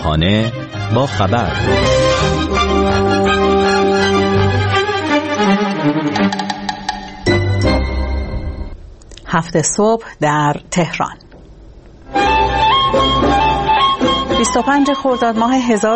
صبحانه با خبر. هفت صبح در تهران. 25 خرداد ماه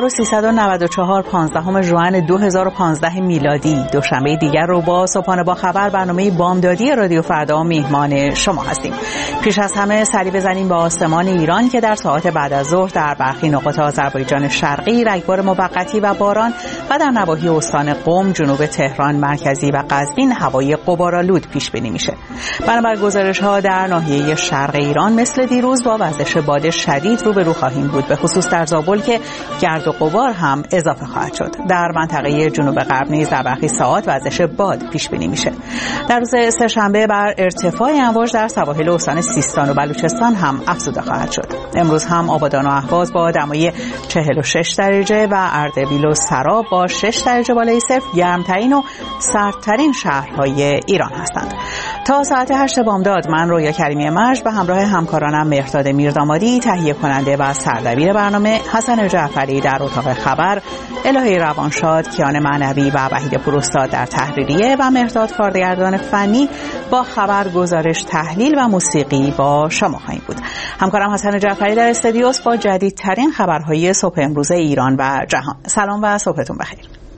1394 15 ژوئن 2015 میلادی، دوشنبه دیگر رو با صبحانه با خبر برنامه بامدادی رادیو فردا میهمان شما هستیم. پیش از همه سری بزنیم به آسمان ایران که در ساعات بعد از ظهر در برخی نقاط آذربایجان شرقی رگبار موقتی و باران و در نواحی استان قم، جنوب تهران مرکزی و قزوین هوای غبارآلود پیش بینی میشه. بنابر گزارش‌ها در ناحیه شرق ایران مثل دیروز با وزش باد شدید روبرو خواهیم بود، به خصوص در زابل که گرد و غبار هم اضافه خواهد شد. در منطقه جنوب غرب نیز در برخی ساعات وزش باد پیش بینی میشه. در روز سه‌شنبه بر ارتفاع امواج در سواحل استان سیستان و بلوچستان هم افزوده خواهد شد. امروز هم آبادان و اهواز با دمای 46 درجه و اردبیل و سراب با 6 درجه بالای صفر گرمترین و سردترین شهرهای ایران هستند. تا ساعت 8 بامداد من رویا کریمی مرج به همراه همکارانم مهرداد میردامادی، تهیه کننده و سردبیر برنامه حسن جعفری در اتاق خبر، الهی روانشاد، کیان معنوی و وحید پوراستاد در تحریریه و مهرداد کارگردان فنی با خبر، گزارش، تحلیل و موسیقی با شما خواهیم بود. همکارم حسن جعفری در استودیوست با جدیدترین خبرهای صبح امروز ایران و جهان. سلام و صبحتون بخیر.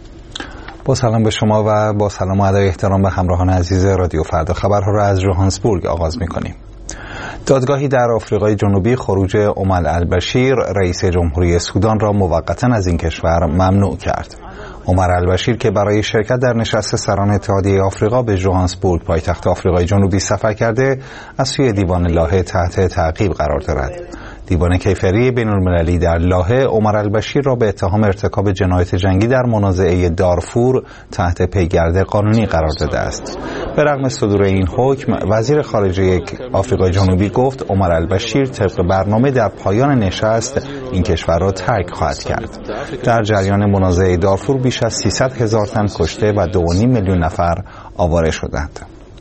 با سلام به شما و با سلام و ادای احترام به همراهان عزیز رادیو فردا خبرها را از جوهانسبورگ آغاز می‌کنیم. دادگاهی در آفریقای جنوبی خروج عمر البشیر رئیس جمهوری سودان را موقتا از این کشور ممنوع کرد. عمر البشیر که برای شرکت در نشست سران اتحادیه آفریقا به جوهانسبورگ پایتخت آفریقای جنوبی سفر کرده، از سوی دیوان لاهه تحت تعقیب قرار دارد. دیوان کیفری بین‌المللی در لاهه عمر البشیر را به اتهام ارتکاب جنایت جنگی در منازعه دارفور تحت پیگرد قانونی قرار داده است. به رغم صدور این حکم، وزیر خارجه آفریقای جنوبی گفت عمر البشیر طبق برنامه در پایان نشست این کشور را ترک خواهد کرد. در جریان منازعه دارفور بیش از 300,000 تن کشته و 2.5 میلیون نفر آواره شدند.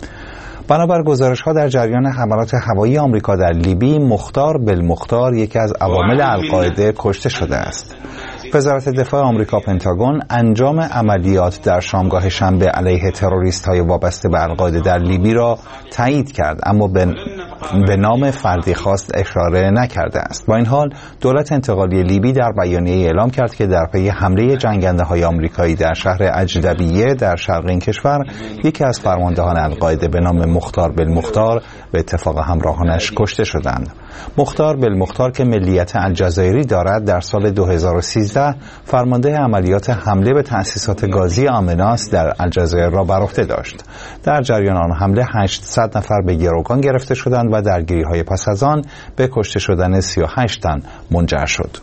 بنابر گزارش‌ها در جریان حملات هوایی آمریکا در لیبی، مختار بالمختار یکی از عوامل القاعده کشته شده است. وزارت دفاع آمریکا پنتاگون انجام عملیات در شامگاه شنبه علیه تروریست‌های وابسته به القاعده در لیبی را تایید کرد، اما به نام فردی خاص اشاره نکرده است. با این حال دولت انتقالی لیبی در بیانیه اعلام کرد که در پی حمله جنگنده‌های آمریکایی در شهر اجدبیه در شرق این کشور، یکی از فرماندهان القاعده به نام مختار بالمختار به اتفاق همراهانش کشته شدند. مختار بالمختار که ملیت الجزایری دارد، در سال 2013 فرمانده عملیات حمله به تأسیسات گازی آمناس در الجزایر را بر عهده داشت. در جریان آن حمله 800 نفر به گروگان گرفته شدند و درگیری‌های پس از آن به کشته شدن 38 تن منجر شد.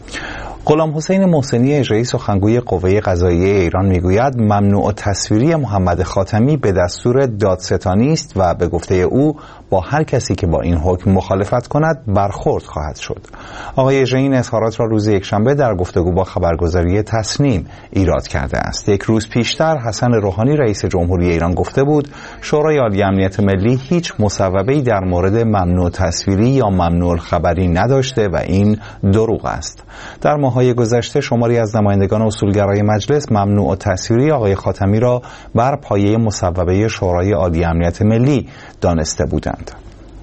غلام حسین محسنی اجرایی سخنگوی قوه قضاییه ایران میگوید ممنوع تصویری محمد خاتمی به دستور دادستانی است و به گفته او با هر کسی که با این حکم مخالفت کند برخورد خواهد شد. آقای اجرایی این اظهارات را روز یکشنبه در گفتگو با خبرگزاری تسنیم ایراد کرده است. یک روز پیشتر حسن روحانی رئیس جمهوری ایران گفته بود شورای عالی امنیت ملی هیچ مصوبه‌ای در مورد ممنوع تصویری یا ممنوع خبری نداشته و این دروغ است. در ماه‌های گذشته شماری از نمایندگان اصولگرای مجلس ممنوع تصویری آقای خاتمی را بر پایه مصوبه شورای عالی امنیت ملی دانسته بودند.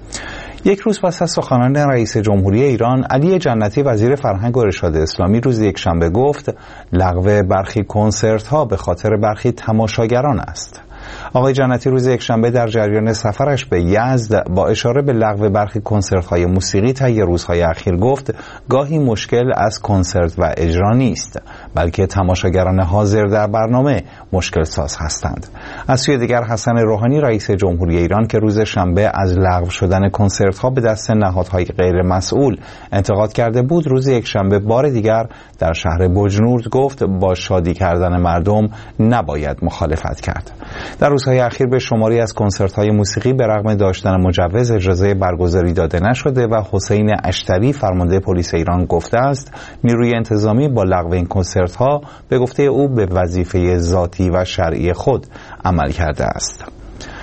یک روز پس از سخنان رئیس جمهوری ایران، علی جنتی وزیر فرهنگ و ارشاد اسلامی روز یکشنبه گفت لغو برخی کنسرت‌ها به خاطر برخی تماشاگران است. آقای جنتی روز یکشنبه در جریان سفرش به یزد با اشاره به لغو برخی کنسرت‌های موسیقی طی روزهای اخیر گفت گاهی مشکل از کنسرت و اجرا نیست، بلکه تماشاگران حاضر در برنامه مشکل ساز هستند. از سوی دیگر حسن روحانی رئیس جمهوری ایران که روز شنبه از لغو شدن کنسرت‌ها به دست نهادهای غیر مسئول انتقاد کرده بود، روز یکشنبه بار دیگر در شهر بجنورد گفت با شادی کردن مردم نباید مخالفت کرد. در روزهای اخیر به شماری از کنسرت‌های موسیقی به رغم داشتن مجوز اجازه برگزاری داده نشده و حسین اشتری فرمانده پلیس ایران گفته است نیروی انتظامی با لغو این کنسرت‌ها به گفته او به وظیفه ذاتی و شرعی خود عمل کرده است.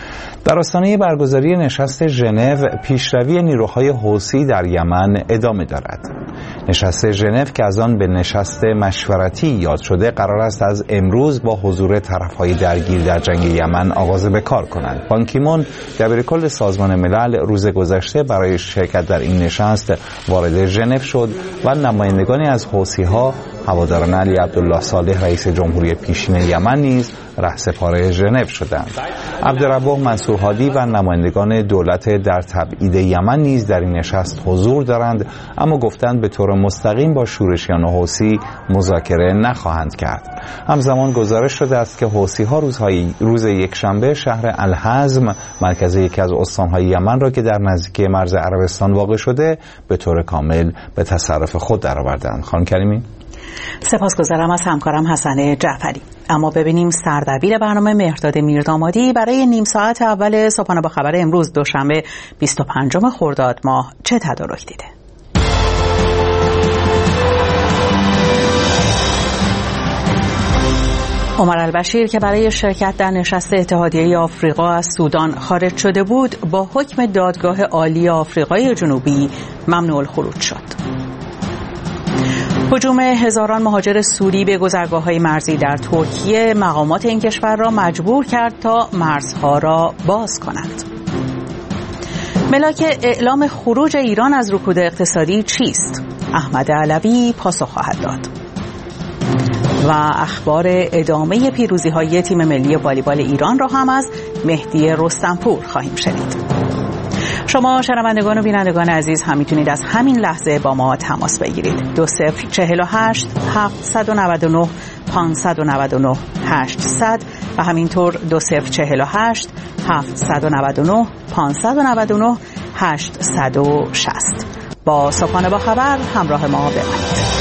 در آستانه برگزاری نشست ژنو، پیشروی نیروهای حوثی در یمن ادامه دارد. نشست ژنو که از آن به نشست مشورتی یاد شده، قرار است از امروز با حضور طرفهای درگیر در جنگ یمن آغاز به کار کنند. بان کی مون دبیرکل سازمان ملل روز گذشته برای شرکت در این نشست وارد ژنو شد و نمایندگانی از حوثی‌ها، هواداران علی عبدالله صالح رئیس جمهوری پیشین یمن نیز رهسپار ژنو شدند. عبدالربه منصور هادی و نمایندگان دولت در تبعید یمن نیز در این نشست حضور دارند، اما گفتند به طور مستقیم با شورشیان حوثی مذاکره نخواهند کرد. همزمان گزارش شده است که حوثی‌ها روز یکشنبه شهر الحزم، مرکز یکی از استان‌های یمن را که در نزدیکی مرز عربستان واقع شده، به طور کامل به تصرف خود درآوردند. خانم کریمی. سپاسگزارم از همکارم حسن جعفری. اما ببینیم سردبیر برنامه مهرداد میردامادی برای نیم ساعت اول صبحانه با خبر امروز دوشنبه 25 خرداد ماه چه تدارک دیده. عمر البشیر که برای شرکت در نشست اتحادیه آفریقا از سودان خارج شده بود، با حکم دادگاه عالی آفریقای جنوبی ممنوع الخروج شد. هجوم هزاران مهاجر سوری به گذرگاه‌های مرزی در ترکیه مقامات این کشور را مجبور کرد تا مرزها را باز کنند. ملاک اعلام خروج ایران از رکود اقتصادی چیست؟ احمد علوی پاسخ خواهد داد. و اخبار ادامه پیروزی‌های تیم ملی والیبال ایران را هم از مهدی رستمپور خواهیم شنید. شما شنوندگان و بینندگان عزیز هم میتونید از همین لحظه با ما تماس بگیرید. 2048 799 599 800 و همینطور 2048 799 599 860. با صبحانه با خبر همراه ما بمانید.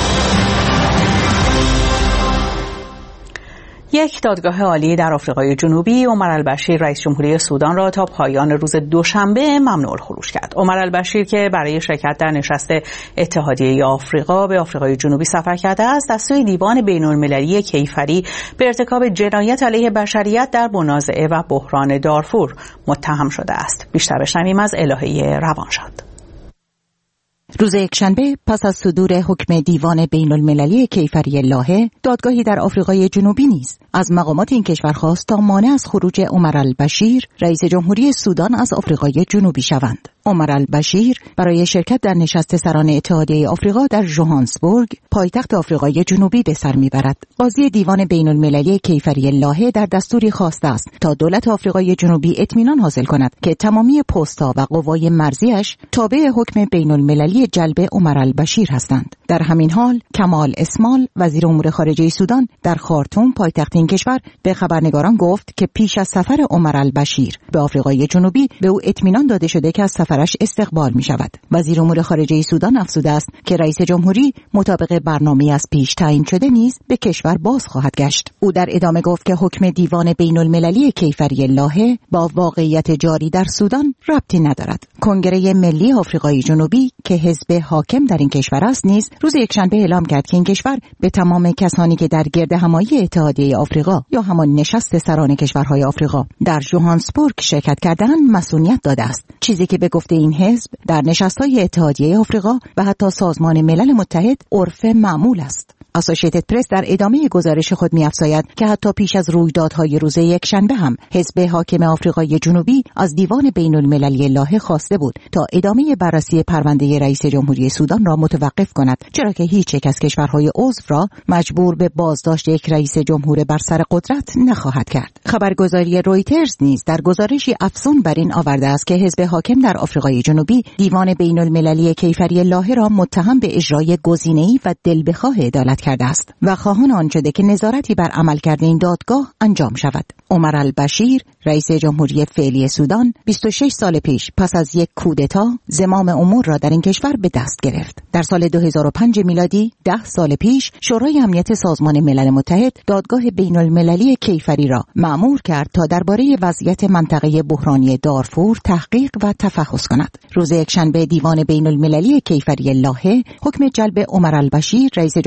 یک دادگاه عالی در آفریقای جنوبی عمر البشیر رئیس جمهوری سودان را تا پایان روز دوشنبه ممنوع الخروج کرد. عمر البشیر که برای شرکت در نشست اتحادیه آفریقا به آفریقای جنوبی سفر کرده است، از سوی دیوان بین‌المللی کیفری به ارتکاب جنایت علیه بشریت در منازعه و بحران دارفور متهم شده است. بیشتر بشنویم از الهه روانشاد. روز یکشنبه پس از صدور حکم دیوان بین‌المللی کیفری لاهه، دادگاهی در آفریقای جنوبی نیز از مقامات این کشور خواست تا مانع از خروج عمر البشیر رئیس جمهوری سودان از آفریقای جنوبی شوند. عمر البشیر برای شرکت در نشست سران اتحادیه آفریقا در ژوهانسبورگ، پایتخت آفریقای جنوبی به سر میبرد. قاضی دیوان بین‌المللی کیفری لاهه در دستوری خواسته است تا دولت آفریقای جنوبی اطمینان حاصل کند که تمامی پست‌ها و قوای مرزیش تابع حکم بین‌المللی جلب عمر البشیر هستند. در همین حال کمال اسمال وزیر امور خارجه سودان در خارتوم پایتخت این کشور به خبرنگاران گفت که پیش از سفر عمر البشیر به آفریقای جنوبی به او اطمینان داده شده که از سفرش استقبال می شود. وزیر امور خارجه سودان افزوده است که رئیس جمهوری مطابق برنامه‌ای از پیش تعیین شده نیز به کشور باز خواهد گشت. او در ادامه گفت که حکم دیوان بین‌المللی کیفری لاهه با واقعیت جاری در سودان ربطی ندارد. کنگره ملی آفریقای جنوبی که حزب حاکم در این کشور است نیز روز یکشنبه اعلام کرد که این کشور به تمام کسانی که در گردهمایی اتحادیه آفریقا یا همان نشست سران کشورهای آفریقا در ژوهانسبورگ شرکت کردند مسئولیت داده است، چیزی که به گفته این حزب در نشست‌های اتحادیه آفریقا و حتی سازمان ملل متحد عرف معمول است. اسوسییتد پرس در ادامه گزارش خود می‌افزاید که حتی پیش از رویدادهای روز یکشنبه هم حزب حاکم آفریقای جنوبی از دیوان بین‌المللی لاهه خواسته بود تا ادامه بررسی پرونده رئیس جمهوری سودان را متوقف کند، چرا که هیچ یک از کشورهای عضو را مجبور به بازداشت یک رئیس جمهور بر سر قدرت نخواهد کرد. خبرگزاری رویترز نیز در گزارشی افزون بر این آورده است که حزب حاکم در آفریقای جنوبی دیوان بین‌المللی کیفری لاهه را متهم به اجرای گزینه‌ای و دلبخواه عدالت کرده است و خواهان آن شده که نظارتی بر عملکرد این دادگاه انجام شود. عمر البشیر رئیس جمهوری فعلی سودان 26 سال پیش پس از یک کودتا زمام امور را در این کشور به دست گرفت. در سال 2005 میلادی 10 سال پیش شورای امنیت سازمان ملل متحد دادگاه بین‌المللی کیفری را مأمور کرد تا درباره وضعیت منطقه بحرانی دارفور تحقیق و تفحص کند. روز یکشنبه دیوان بین‌المللی کیفری لاهه حکم جلب عمر البشیر رئیس جمهوری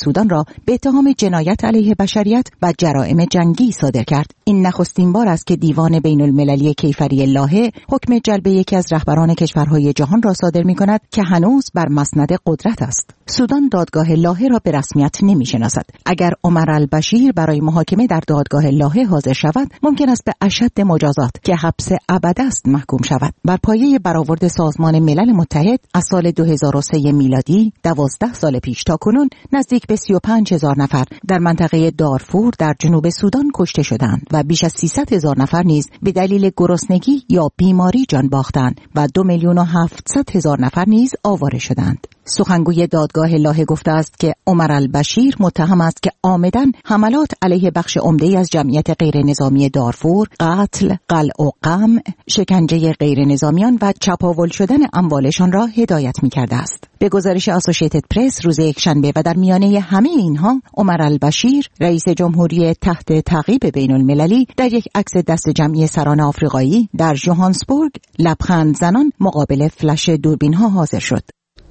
سودان را به اتهام جنایت علیه بشریت و جرائم جنگی صادر کرد. این نخستین بار است که دیوان بین المللی کیفری لاهه حکم جلب یکی از رهبران کشورهای جهان را صادر می‌کند که هنوز بر مسند قدرت است. سودان دادگاه لاهه را به رسمیت نمی‌شناسد. اگر عمر البشیر برای محاکمه در دادگاه لاهه حاضر شود، ممکن است به اشد مجازات که حبس ابد است محکوم شود. بر پایه برآورد سازمان ملل متحد از سال 2003 میلادی 12 سال پیش تا کنون نزدیک به 35,000 نفر در منطقه دارفور در جنوب سودان کشته شدند و بیش از 300,000 نفر نیز به دلیل گرسنگی یا بیماری جان باختند و 2,700,000 نفر نیز آواره شدند. سخنگوی دادگاه لاهه گفته است که عمر البشیر متهم است که عامداً حملات علیه بخش عمده‌ای از جمعیت غیر نظامی دارفور، قتل، قلع و قمع، شکنجه غیر نظامیان و چپاول شدن اموالشان را هدایت می‌کرده است. به گزارش آسوشیتد پرس روز یکشنبه و در میانه همه اینها، عمر البشیر رئیس جمهوری تحت تعقیب بین المللی در یک عکس دست جمعی سران آفریقایی در ژوهانسبورگ لبخند زنان مقابل فلش دوربین‌ها حاضر شد.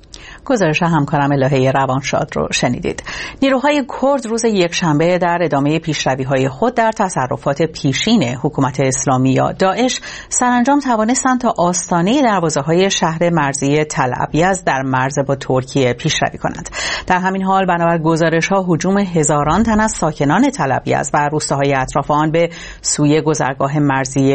گزارش همکارم الهه روانشاد رو شنیدید. نیروهای کرد روز یکشنبه در ادامه پیشروی‌های خود در تصرفات پیشین حکومت اسلامی یا داعش سرانجام توانستند تا آستانه دروازه‌های شهر مرزی تل ابیض در مرز با ترکیه پیشروی کنند. در همین حال بنابر گزارش‌ها هجوم هزاران تن از ساکنان تل ابیض و روستاهای اطراف آن به سوی گذرگاه مرزی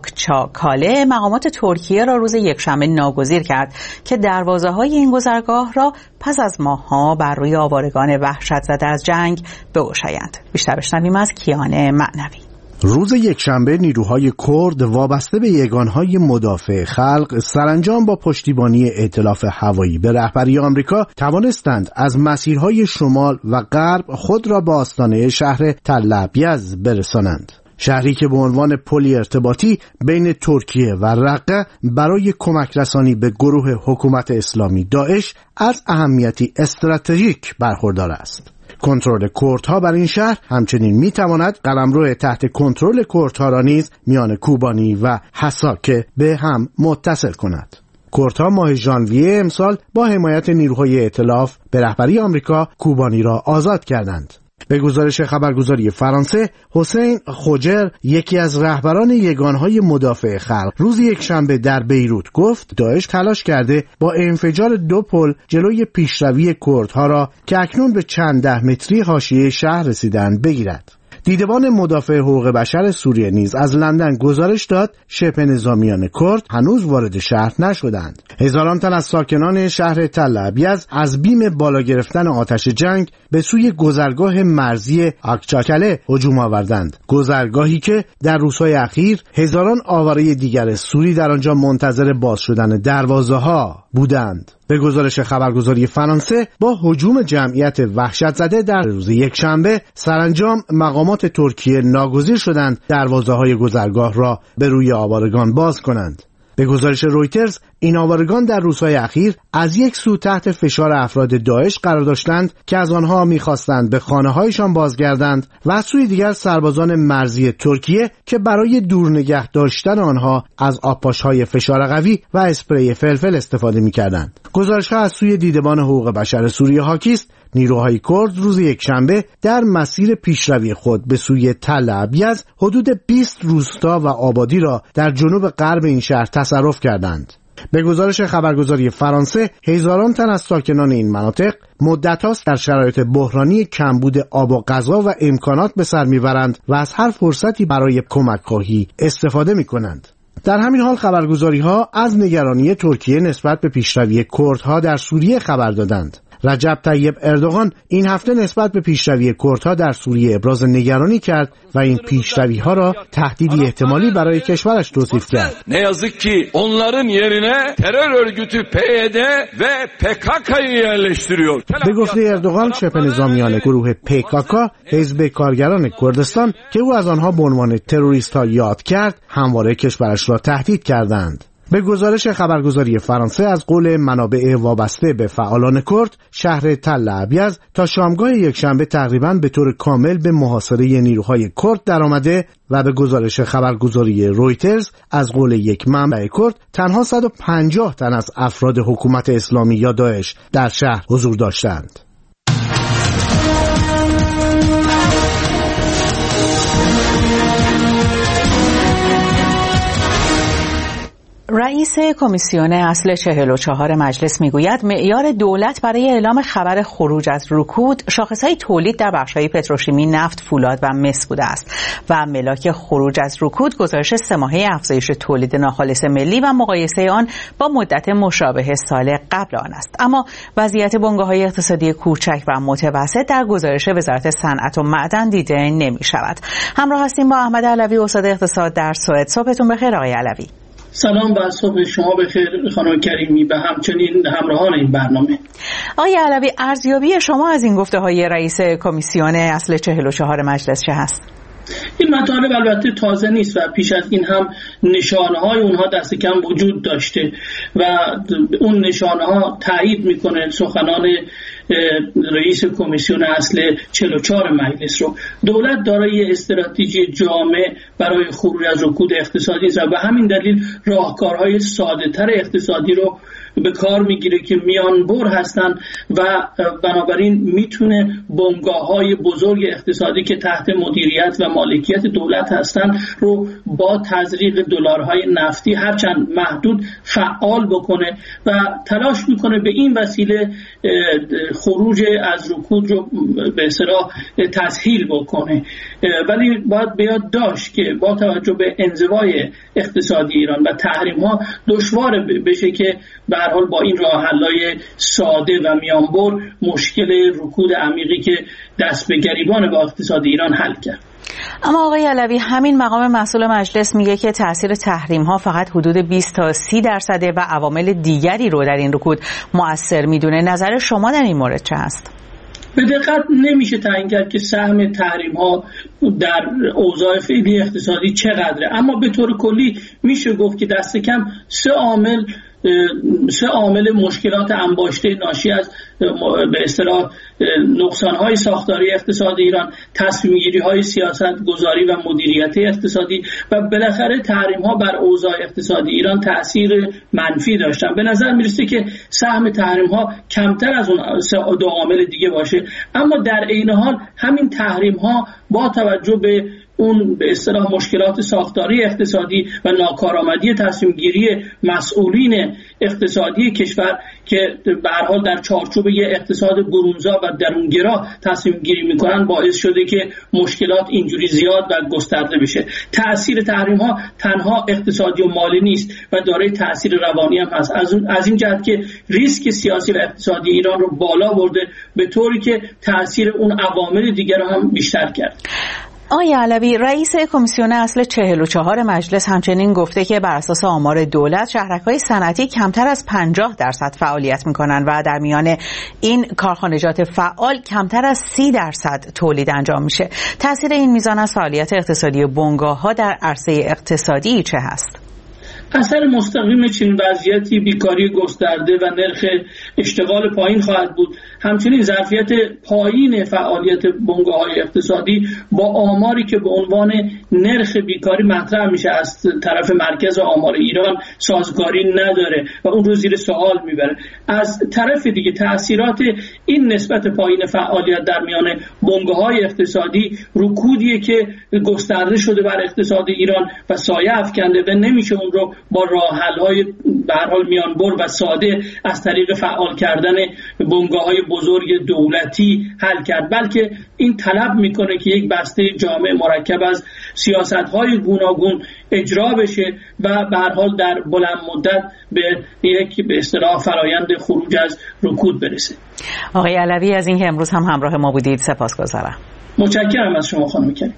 آکچاکاله مقامات ترکیه را روز یکشنبه ناگزیر کرد که دروازه‌های این گذرگاه را پس از ماه‌ها بر روی آوارگان وحشت زده از جنگ بگشایند. بیشتر بشنویم از کیان معنوی. روز یکشنبه نیروهای کرد وابسته به یگانهای مدافع خلق سرانجام با پشتیبانی ائتلاف هوایی به رهبری آمریکا توانستند از مسیرهای شمال و غرب خود را به آستانه شهر تل ابیض برسانند. شهری که به عنوان پلی ارتباطی بین ترکیه و رقه برای کمک رسانی به گروه حکومت اسلامی داعش از اهمیتی استراتژیک برخوردار است. کنترل کردها بر این شهر همچنین میتواند قلمرو تحت کنترل کردها را نیز میان کوبانی و حساکه به هم متصل کند. کردها ماه ژانویه امسال با حمایت نیروهای ائتلاف به رهبری آمریکا کوبانی را آزاد کردند. به گزارش خبرگزاری فرانسه، حسین خوجر یکی از رهبران یگانهای مدافع خلق روز یکشنبه در بیروت گفت داعش تلاش کرده با انفجار 2 پل جلوی پیشروی کردها را که اکنون به چند ده متری حاشیه شهر رسیدند بگیرد. دیدبان مدافع حقوق بشر سوریه نیز از لندن گزارش داد شبه نظامیان کرد هنوز وارد شهر نشدند. هزاران تن از ساکنان شهر تل ابیض از بیم بالا گرفتن آتش جنگ به سوی گذرگاه مرزی آکچاکله هجوم آوردند. گذرگاهی که در روزهای اخیر هزاران آواره دیگر سوری در آنجا منتظر باز شدن دروازه‌ها بودند. به گزارش خبرگزاری فرانسه با هجوم جمعیت وحشت زده در روز یکشنبه سرانجام مقامات ترکیه ناگزیر شدند دروازه‌های گذرگاه را به روی آوارگان باز کنند. به گزارش رویترز این آوارگان در روزهای اخیر از یک سو تحت فشار افراد داعش قرار داشتند که از آنها می‌خواستند به خانه‌هایشان بازگردند و از سوی دیگر سربازان مرزی ترکیه که برای دور نگه داشتن آنها از آبپاش‌های فشار قوی و اسپری فلفل استفاده می‌کردند. گزارش‌ها از سوی دیدبان حقوق بشر سوریه حاکی است نیروهای کرد روز یکشنبه در مسیر پیشروی خود به سوی تل ابیض حدود 20 روستا و آبادی را در جنوب غرب این شهر تصرف کردند. به گزارش خبرگزاری فرانسه هزاران تن از ساکنان این مناطق مدت هاست در شرایط بحرانی کمبود آب و غذا و امکانات به سر میبرند و از هر فرصتی برای کمک خواهی استفاده میکنند. در همین حال خبرگزاری‌ها از نگرانی ترکیه نسبت به پیشروی کردها در سوریه خبر دادند. رجب طیب اردوغان این هفته نسبت به پیشروی کردها در سوریه ابراز نگرانی کرد و این پیشروی‌ها را تهدیدی احتمالی برای کشورش توصیف کرد. Ne yazık ki onların yerine terör örgütü PYD ve PKK'yı yerleştiriyor. به گفته اردوغان شبه نظامیان گروه PKK حزب کارگران کردستان که او از آنها به عنوان تروریست‌ها یاد کرد همواره کشورش را تهدید کردند. به گزارش خبرگزاری فرانسه از قول منابع وابسته به فعالان کرد شهر تل ابیض تا شامگاه یکشنبه تقریباً به طور کامل به محاصره نیروهای کرد درآمده و به گزارش خبرگزاری رویترز از قول یک منبع کرد تنها 150 تن از افراد حکومت اسلامی یا داعش در شهر حضور داشتند. رئیس کمیسیون اصل 44 مجلس میگوید معیار دولت برای اعلام خبر خروج از رکود شاخصهای تولید در بخش‌های پتروشیمی، نفت، فولاد و مس بوده است و ملاک خروج از رکود گزارش 3 ماهه افزایش تولید ناخالص ملی و مقایسه آن با مدت مشابه سال قبل آن است. اما وضعیت بنگاه‌های اقتصادی کوچک و متوسط در گزارش وزارت صنعت و معدن دیده نمی‌شود. همراه هستیم با احمد علوی، استاد اقتصاد در سوئد. صبحتون بخیر آقای علوی. سلام و صبح شما بخیر خانم کریمی و همچنین همراهان این برنامه. آقای علوی، ارزیابی شما از این گفته‌های رئیس کمیسیون اصل 44 مجلس چه هست؟ این مطالب البته تازه نیست و پیش از این هم نشانه‌های اونها دست کم وجود داشته و اون نشانه‌ها تایید میکنه سخنان رئیس کمیسیون اصل 44 مجلس رو. دولت دارای استراتژی جامع برای خروج از رکود اقتصادی است و همین دلیل راهکارهای ساده‌تر اقتصادی رو به کار میگیره که میانبر هستن و بنابراین میتونه بنگاه‌های بزرگ اقتصادی که تحت مدیریت و مالکیت دولت هستن رو با تزریق دلارهای نفتی هرچند محدود فعال بکنه و تلاش میکنه به این وسیله خروج از رکود رو به اصطلاح تسهیل بکنه. ولی باید بیاد داشت که با توجه به انزوای اقتصادی ایران و تحریم‌ها دشوار بشه که به هر حال با این راه حل‌های ساده و میانبر مشکل رکود عمیقی که دست به گریبان با اقتصاد ایران حل کرد. اما آقای علوی، همین مقام مسئول مجلس میگه که تاثیر تحریم‌ها فقط حدود 20 تا 30% و عوامل دیگری رو در این رکود مؤثر میدونه. نظر شما در این مورد چه هست؟ به دقت نمیشه تعیین کرد که سهم تحریم‌ها در اوضاع فعلی اقتصادی چقدره، اما به طور کلی میشه گفت که دست کم 3 عامل مشکلات انباشته ناشی از به اصطلاح نقصان‌های ساختاری اقتصاد ایران، تصمیم‌گیری‌های سیاست‌گذاری و مدیریت اقتصادی و بالاخره تحریم‌ها بر اوضاع اقتصادی ایران تأثیر منفی داشتن. به نظر میرسه که سهم تحریم‌ها کمتر از اون 2 عامل دیگه باشه، اما در عین حال همین تحریم‌ها با توجه به اون به اصطلاح مشکلات ساختاری اقتصادی و ناکارآمدی تصمیم گیری مسئولین اقتصادی کشور که به هر حال در چارچوب یک اقتصاد برونزا و درونگرا تصمیم گیری میکنن باعث شده که مشکلات اینجوری زیاد و گسترده بشه. تأثیر تحریم ها تنها اقتصادی و مالی نیست و دارای تأثیر روانی هم هست، از این جهت که ریسک سیاسی و اقتصادی ایران رو بالا برده به طوری که تأثیر اون عوامل دیگر رو هم بیشتر کرد. آقای علوی، رئیس کمیسیون اصل 44 مجلس همچنین گفته که بر اساس آمار دولت شهرک‌های صنعتی کمتر از 50% فعالیت می‌کنند و در میان این کارخانجات فعال کمتر از 30% تولید انجام میشه. تأثیر این میزان از فعالیت اقتصادی بنگاه‌ها در عرصه اقتصادی چه هست؟ اثر مستقیم چنین وضعیتی بیکاری گسترده و نرخ اشتغال پایین خواهد بود. همچنین ظرفیت پایین فعالیت بنگاه‌های اقتصادی با آماری که به عنوان نرخ بیکاری مطرح میشه از طرف مرکز آمار ایران سازگاری نداره و اون رو زیر سوال میبره. از طرف دیگه تأثیرات این نسبت پایین فعالیت در میان بنگاه‌های اقتصادی رکودیه که گسترده شده بر اقتصاد ایران و سایه افکنده و نمیشه اون رو با راه حل‌های به هر حال میانبر و ساده از طریق فعال کردن بنگاه‌های بزرگ دولتی حل کرد، بلکه این طلب میکنه که یک بسته جامع مرکب از سیاست‌های گوناگون اجرا بشه و به هر حال در بلند مدت به یک به اصطلاح فرایند خروج از رکود برسه. آقای علوی، از اینکه امروز هم همراه ما بودید سپاسگزارم. متشکرم از شما خانم کریم.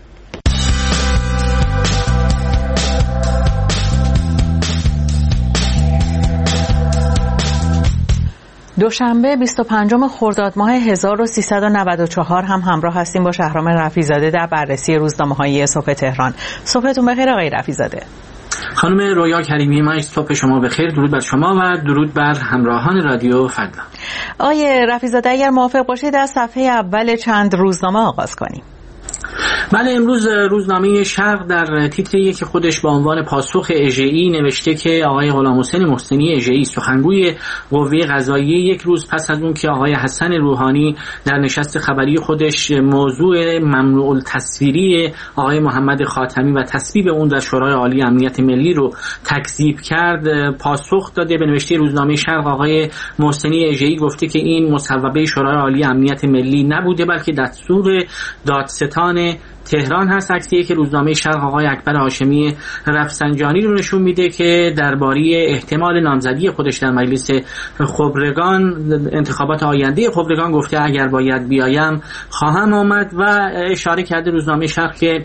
دوشنبه 25 خرداد ماه 1394 هم همراه هستیم با شهرام رفیع‌زاده در بررسی روزنامه‌های صبح تهران. صبحتون بخیر آقای رفیع‌زاده. خانم رویا کریمی، ما صبح شما بخیر. درود بر شما و درود بر همراهان رادیو فضا. آقای رفیع‌زاده اگر موافق باشید از صفحه اول چند روزنامه آغاز کنیم. بله، امروز روزنامه شرق در تیتر یک خودش با عنوان پاسخ اژه‌ای نوشته که آقای غلامحسین محسنی اژه‌ای سخنگوی قوه قضاییه یک روز پس از اون که آقای حسن روحانی در نشست خبری خودش موضوع ممنوع التصویری آقای محمد خاتمی و تصویب اون در شورای عالی امنیت ملی رو تکذیب کرد، پاسخ داده. به نوشته روزنامه شرق آقای محسنی اژه‌ای گفته که این مصوبه شورای عالی امنیت ملی نبوده بلکه دستور دادستان تهران هست. عکسی که روزنامه شرق آقای اکبر هاشمی رفسنجانی رو نشون میده که درباره احتمال نامزدی خودش در مجلس خبرگان، انتخابات آینده خبرگان، گفته اگر باید بیایم خواهم آمد و اشاره کرده روزنامه شرق که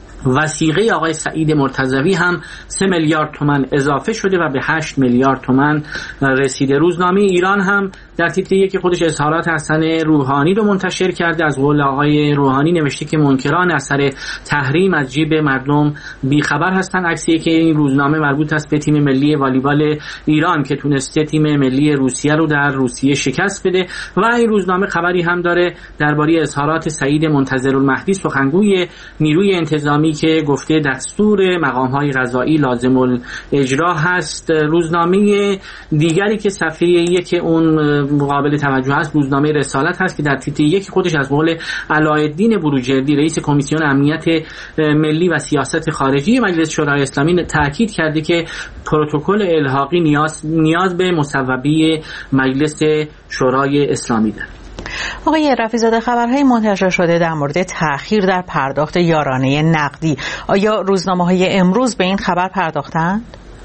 وثیقه آقای سعید مرتضوی هم 3 میلیارد تومان اضافه شده و به 8 میلیارد تومان رسیده. روزنامه ایران هم در تیتر یک خودش اظهارات حسن روحانی رو منتشر کرده. از قول آقای روحانی نوشته که منکران اثر تحریم از جیب مردم بیخبر هستند. عکسی که این روزنامه مربوط است به تیم ملی والیبال ایران که تونسته تیم ملی روسیه رو در روسیه شکست بده و این روزنامه خبری هم داره درباره اظهارات سعید منتظرالمهدی سخنگوی نیروی انتظامی که گفته دستور مقام‌های قضایی لازم الاجرا هست. روزنامه دیگری که صفحه یک اون قابل توجه است روزنامه رسالت هست که در تیتر یک خودش از قول علایالدین بروجردی رئیس کمیسیون امنیت ملی و سیاست خارجی مجلس شورای اسلامی تاکید کرده که پروتکل الحاقی نیاز به مصوبه مجلس شورای اسلامی دارد. آقای رفیع‌زاده، خبرهای منتشر شده در مورد تأخیر در پرداخت یارانه نقدی، آیا روزنامه‌های امروز به این خبر پرداختند؟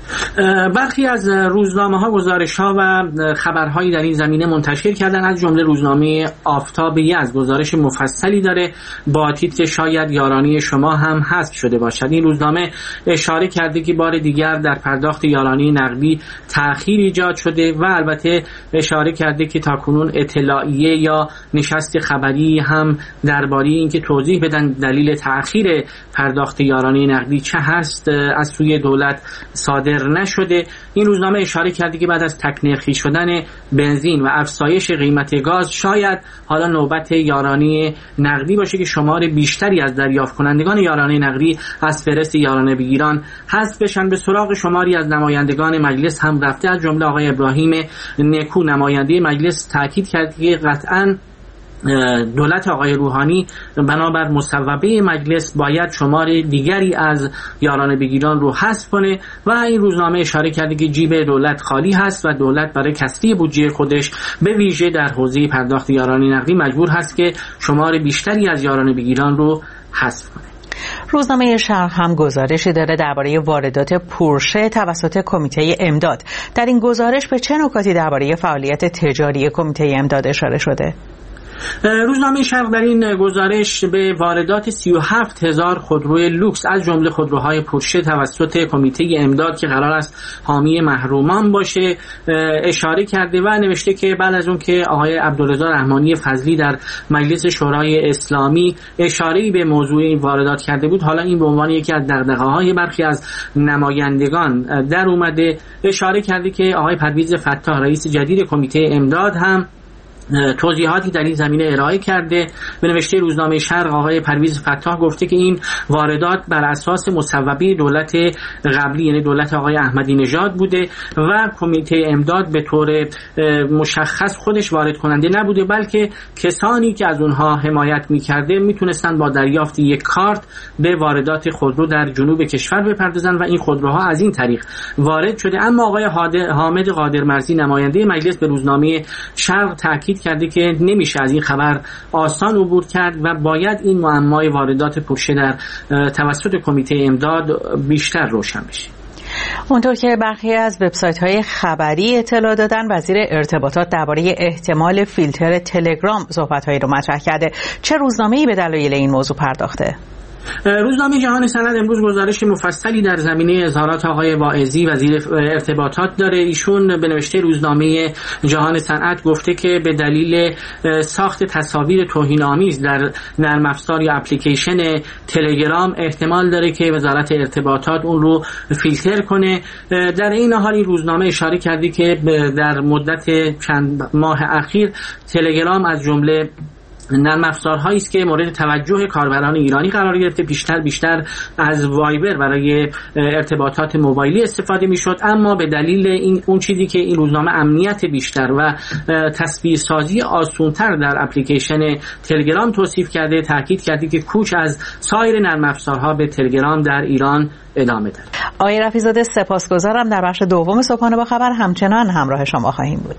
برخی از روزنامه‌ها گزارش‌ها و خبرهایی در این زمینه منتشر کردن، از جمله روزنامه آفتاب یزد گزارش مفصلی داره با تیتر شاید یارانه شما هم حذف شده باشد. این روزنامه اشاره کرده که بار دیگر در پرداخت یارانه نقدی تأخیر ایجاد شده و البته اشاره کرده که تاکنون اطلاعیه یا نشست خبری هم درباره اینکه توضیح بدن دلیل تأخیر پرداخت یارانه نقدی چه هست از سوی دولت صادر نشده. این روزنامه اشاره کرده که بعد از تکنرخی شدن بنزین و افزایش قیمت گاز شاید حالا نوبت یارانه نقدی باشه که شمار بیشتری از دریافت کنندگان یارانه نقدی از فهرست یارانه بگیران حذف بشن. به سراغ شماری از نمایندگان مجلس هم رفته، از جمله آقای ابراهیم نکو نماینده مجلس تاکید کرد که قطعاً دولت آقای روحانی بنابر مصوبه مجلس باید شمار دیگری از یارانه بگیران رو حذف کنه و این روزنامه اشاره کرده که جیب دولت خالی هست و دولت برای کسری بودجه خودش به ویژه در حوزه پرداخت یارانه نقدی مجبور هست که شمار بیشتری از یارانه بگیران رو حذف کنه. روزنامه شرق هم گزارشی داره درباره واردات پورشه توسط کمیته امداد. در این گزارش به چه نکاتی درباره فعالیت تجاری کمیته امداد اشاره شده؟ روزنامه شرق در این گزارش به واردات 37,000 خودروی لوکس از جمله خودروهای پورشه توسط کمیته امداد که قرار است حامی محرومان باشه اشاره کرده و نوشته که بعد از اون که آقای عبدالرضا رحمانی فضلی در مجلس شورای اسلامی اشاره‌ای به موضوع این واردات کرده بود، حالا این به عنوان یکی از دغدغه‌های برخی از نمایندگان در اومده. اشاره کرده که آقای پرویز فتاح رئیس جدید کمیته امداد هم توضیحاتی در این زمینه ارائه کرده. به نوشته روزنامه شرق آقای پرویز فتاح گفته که این واردات بر اساس مصوبه دولت قبلی یعنی دولت آقای احمدی نژاد بوده و کمیته امداد به طور مشخص خودش وارد کننده نبوده بلکه کسانی که از اونها حمایت می‌کرده میتونستن با دریافت یک کارت به واردات خودرو در جنوب کشور بپردازن و این خودروها از این طریق وارد شده. اما آقای حامد قادرمرزی نماینده مجلس به روزنامه شرق تاکید کرده که نمیشه از این خبر آسان عبور کرد و باید این معمای واردات پورشه در توسط کمیته امداد بیشتر روشن بشه. اونطور که برخی از وبسایت‌های خبری اطلاع دادن، وزیر ارتباطات درباره احتمال فیلتر تلگرام صحبت‌هایی رو مطرح کرده. چه روزنامه‌ای به دلایل این موضوع پرداخته؟ روزنامه جهان سند امروز گزارش مفصلی در زمینه اظهارات آقای واعظی وزیر ارتباطات داره. ایشون به نوشته روزنامه جهان صنعت گفته که به دلیل ساخت تصاویر توهین‌آمیز در نرم افزار یا اپلیکیشن تلگرام احتمال داره که وزارت ارتباطات اون رو فیلتر کنه. در این حال این روزنامه اشاره کرده که در مدت چند ماه اخیر تلگرام از جمله نرم افزارهایی است که مورد توجه کاربران ایرانی قرار گرفته. بیشتر از وایبر برای ارتباطات موبایلی استفاده میشد، اما به دلیل اون چیزی که این روزنامه امنیت بیشتر و تصویرسازی آسان‌تر در اپلیکیشن تلگرام توصیف کرده، تاکید کرده که کوچ از سایر نرم افزارها به تلگرام در ایران ادامه داره. آقای رفیع‌زاده سپاسگزارم. در بخش دوم صبحانه با خبر همچنان همراه شما خواهیم بود.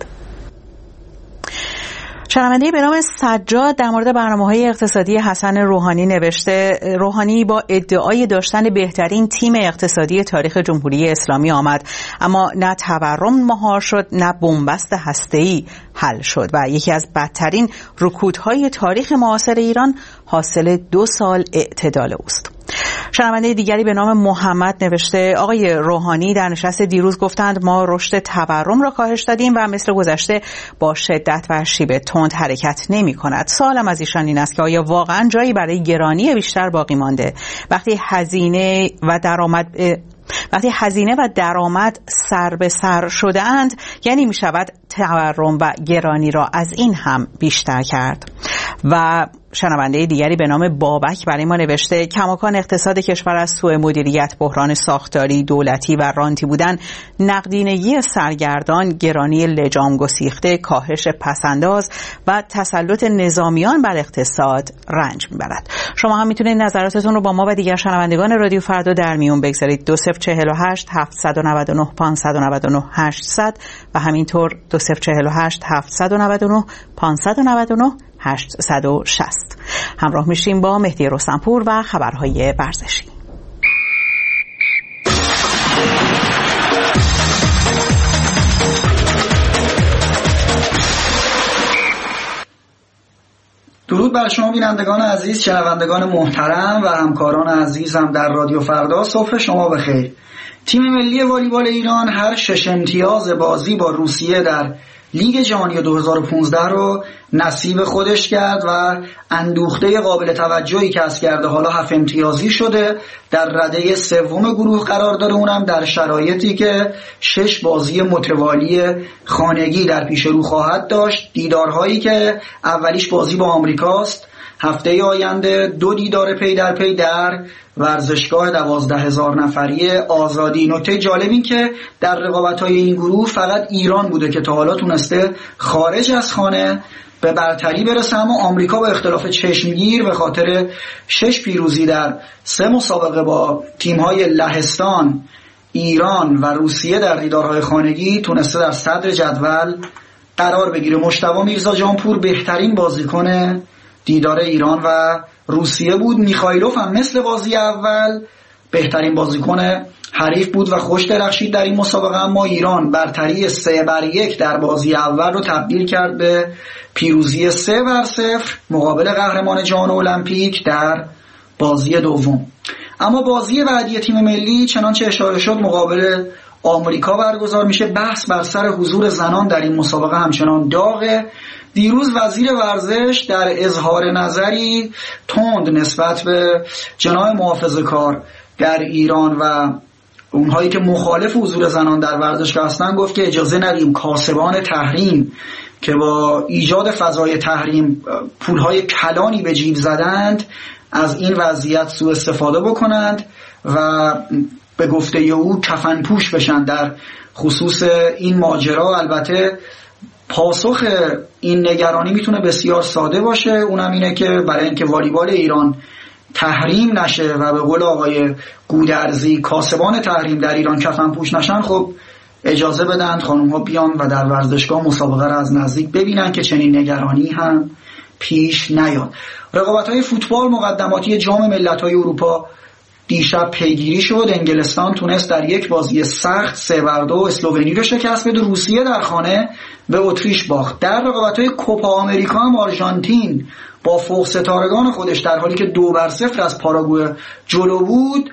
شنونده به نام سجاد در مورد برنامه‌های اقتصادی حسن روحانی نوشته: روحانی با ادعای داشتن بهترین تیم اقتصادی تاریخ جمهوری اسلامی آمد، اما نه تورم مهار شد نه بنبست هسته‌ای حل شد و یکی از بدترین رکودهای تاریخ معاصر ایران حاصل 2 سال اعتدال اوست. شنونده دیگری به نام محمد نوشته: آقای روحانی در نشست دیروز گفتند ما رشد تورم را کاهش دادیم و مثل گذشته با شدت و شیب تند حرکت نمی کند. سوالم از ایشان این است که آیا واقعا جایی برای گرانی بیشتر باقی مانده وقتی هزینه و درآمد سر به سر شده اند؟ یعنی می شود تورم و گرانی را از این هم بیشتر کرد. و شنونده دیگری به نام بابک برای ما نوشته: کماکان اقتصاد کشور از سوء مدیریت، بحران ساختاری، دولتی و رانتی بودن، نقدینگی سرگردان، گرانی لجام گسیخته، کاهش پسنداز و تسلط نظامیان بر اقتصاد رنج میبرد. شما هم میتونید نظراتتون رو با ما و دیگر شنوندگان رادیو فردا در میون بگذارید. 2048 799 599 800 و همینطور 2048 799 599 860. همراه میشیم با مهدی رستمپور و خبرهای ورزشی. درود بر شما بینندگان عزیز، شنوندگان محترم و همکاران عزیزم در رادیو فردا. صبح شما بخیر. تیم ملی والیبال ایران هر 6 امتیاز بازی با روسیه در لیگ جهانی 2015 رو نصیب خودش کرد و اندوخته قابل توجهی کسب کرده. حالا 7 امتیازی شده، در رده سوم گروه قرار داره، اونم در شرایطی که 6 بازی متوالی خانگی در پیش رو خواهد داشت. دیدارهایی که اولیش بازی با آمریکاست، هفته آینده 2 دیدار پی در پی در ورزشگاه 12,000 نفری آزادی. نکته جالب این که در رقابت‌های این گروه فقط ایران بوده که تا حالا تونسته خارج از خانه به برتری برسه، اما آمریکا با اختلاف چشمگیر به خاطر 6 پیروزی در 3 مسابقه با تیم‌های لهستان، ایران و روسیه در دیدارهای خانگی تونسته در صدر جدول قرار بگیره. مجتبی میرزا جانپور بهترین بازیکن دیدار ایران و روسیه بود. میخایلوف هم مثل بازی اول بهترین بازیکن حریف بود و خوش درخشید در این مسابقه، اما ایران برتری 3-1 در بازی اول رو تبدیل کرد به پیروزی 3-0 مقابل قهرمان جهان المپیک در بازی دوم. اما بازی بعدی تیم ملی چنانچه اشاره شد مقابل آمریکا برگزار میشه. بحث بر سر حضور زنان در این مسابقه همچنان داغه. دیروز وزیر ورزش در اظهار نظری تند نسبت به جناح محافظه‌کار در ایران و اونهایی که مخالف حضور زنان در ورزشگاه هستن گفت که اجازه ندیم کاسبان تحریم که با ایجاد فضای تحریم پولهای کلانی به جیب زدند از این وضعیت سوء استفاده بکنند و به گفته او کفن پوش بشن در خصوص این ماجرا. البته پاسخ این نگرانی میتونه بسیار ساده باشه، اونم اینه که برای اینکه والیبال ایران تحریم نشه و به قول آقای گودرزی کاسبان تحریم در ایران کفن پوش نشن، خب اجازه بدن خانم ها بیان و در ورزشگاه مسابقه را از نزدیک ببینن که چنین نگرانی هم پیش نیاد. رقابت‌های فوتبال مقدماتی جام ملت‌های اروپا دیشب پیگیری شد. انگلستان تونست در یک بازی سخت 3-2 اسلوونی رو شکست بده. روسیه در خانه به اتریش باخت. در رقابت‌های کوپا آمریکا هم آرژانتین با فوق ستارگان خودش در حالی که 2-0 از پاراگوئه جلو بود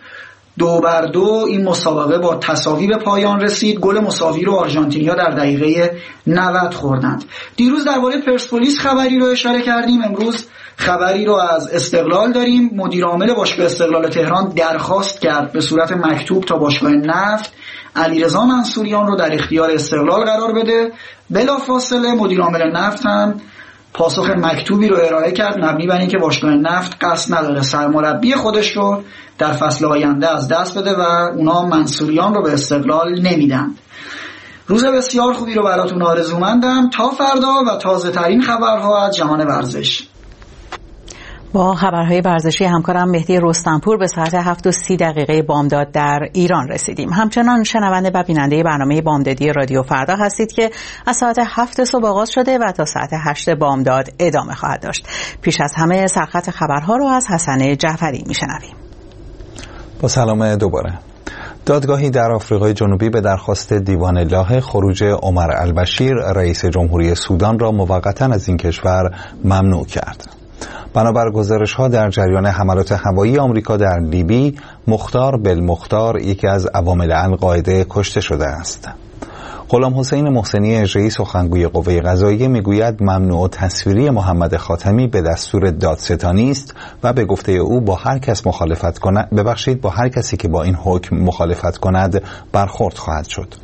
2-2 این مسابقه با تساوی به پایان رسید. گل مساوی رو آرژانتینیا در دقیقه 90 خوردند. دیروز درباره پرسپولیس خبری رو اشاره کردیم، امروز خبری رو از استقلال داریم. مدیر عامل باشگاه استقلال تهران درخواست کرد به صورت مکتوب تا باشگاه نفت علیرضا منصوریان رو در اختیار استقلال قرار بده. بلافاصله مدیر عامل نفت هم پاسخ مکتوبی رو ارائه کرد مبنی بر اینکه باشگاه نفت قصد نداره سرمربی خودش رو در فصل آینده از دست بده و اونا منصوریان رو به استقلال نمیدن. روز بسیار خوبی رو براتون آرزومندم. تا فردا و تازه ترین خبرها از جهان ورزش. با خبرهای ورزشی همکارم مهدی رستمپور به ساعت 7:30 بامداد در ایران رسیدیم. همچنان شنونده و بیننده برنامه بامدادی رادیو فردا هستید که از ساعت 7 صبح آغاز شده و تا ساعت 8 بامداد ادامه خواهد داشت. پیش از همه سرخط خبرها رو از حسن جعفری میشنویم. با سلام دوباره. دادگاهی در آفریقای جنوبی به درخواست دیوان لاهه خروج عمر البشیر رئیس جمهوری سودان را موقتا از این کشور ممنوع کرد. بنابر گزارش‌ها در جریان حملات هوایی آمریکا در لیبی، مختار بالمختار یکی از عوامل القاعده کشته شده است. غلام حسین محسنی اژه‌ای سخنگوی قوه قضاییه میگوید ممنوع تصویری محمد خاتمی به دستور دادستانی است و به گفته او با هر کسی که با این حکم مخالفت کند برخورد خواهد شد.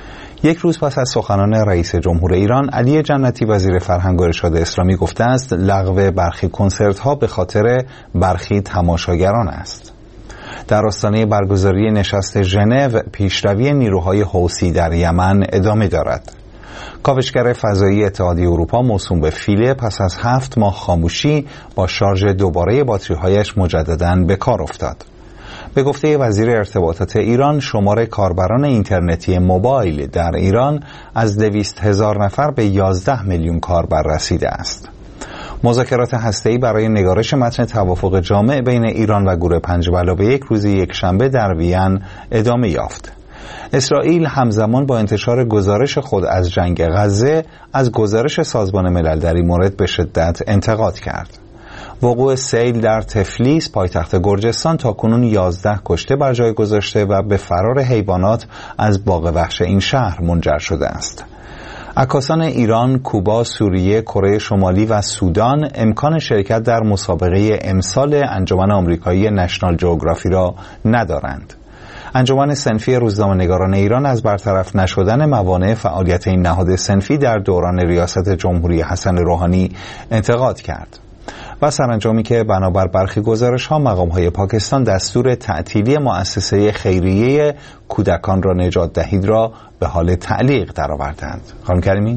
یک روز پس از سخنان رئیس جمهور ایران، علی جنتی وزیر فرهنگ و ارشاد اسلامی گفته است لغو برخی کنسرت‌ها به خاطر برخی تماشاگران است. در آستانه برگزاری نشست ژنو، پیشروی نیروهای حوثی در یمن ادامه دارد. کاوشگر فضایی اتحادیه اروپا موسوم به فیله پس از 7 ماه خاموشی با شارژ دوباره باتری‌هایش مجدداً به کار افتاد. به گفته وزیر ارتباطات ایران، شمار کاربران اینترنتی موبایل در ایران از 200,000 نفر به 11 میلیون کاربر رسیده است. مذاکرات هسته‌ای برای نگارش متن توافق جامع بین ایران و گروه 5+1 روز یکشنبه در وین ادامه یافت. اسرائیل همزمان با انتشار گزارش خود از جنگ غزه از گزارش سازمان ملل در این مورد به شدت انتقاد کرد. وقوع سیل در تفلیس پایتخت گرجستان تاکنون 11 کشته بر جای گذاشته و به فرار حیوانات از باغ وحش این شهر منجر شده است. عکاسان ایران، کوبا، سوریه، کره شمالی و سودان امکان شرکت در مسابقه امسال انجمن آمریکایی نشنال جئوگرافی را ندارند. انجمن صنفی روزنامه‌نگاران ایران از برطرف نشدن موانع فعالیت این نهاد صنفی در دوران ریاست جمهوری حسن روحانی انتقاد کرد. و سرانجامی که بنابر برخی گزارش‌ها مقام‌های پاکستان دستور تعطیلی مؤسسه خیریه کودکان را نجات دهید را به حال تعلیق درآوردند. خانم کریمی،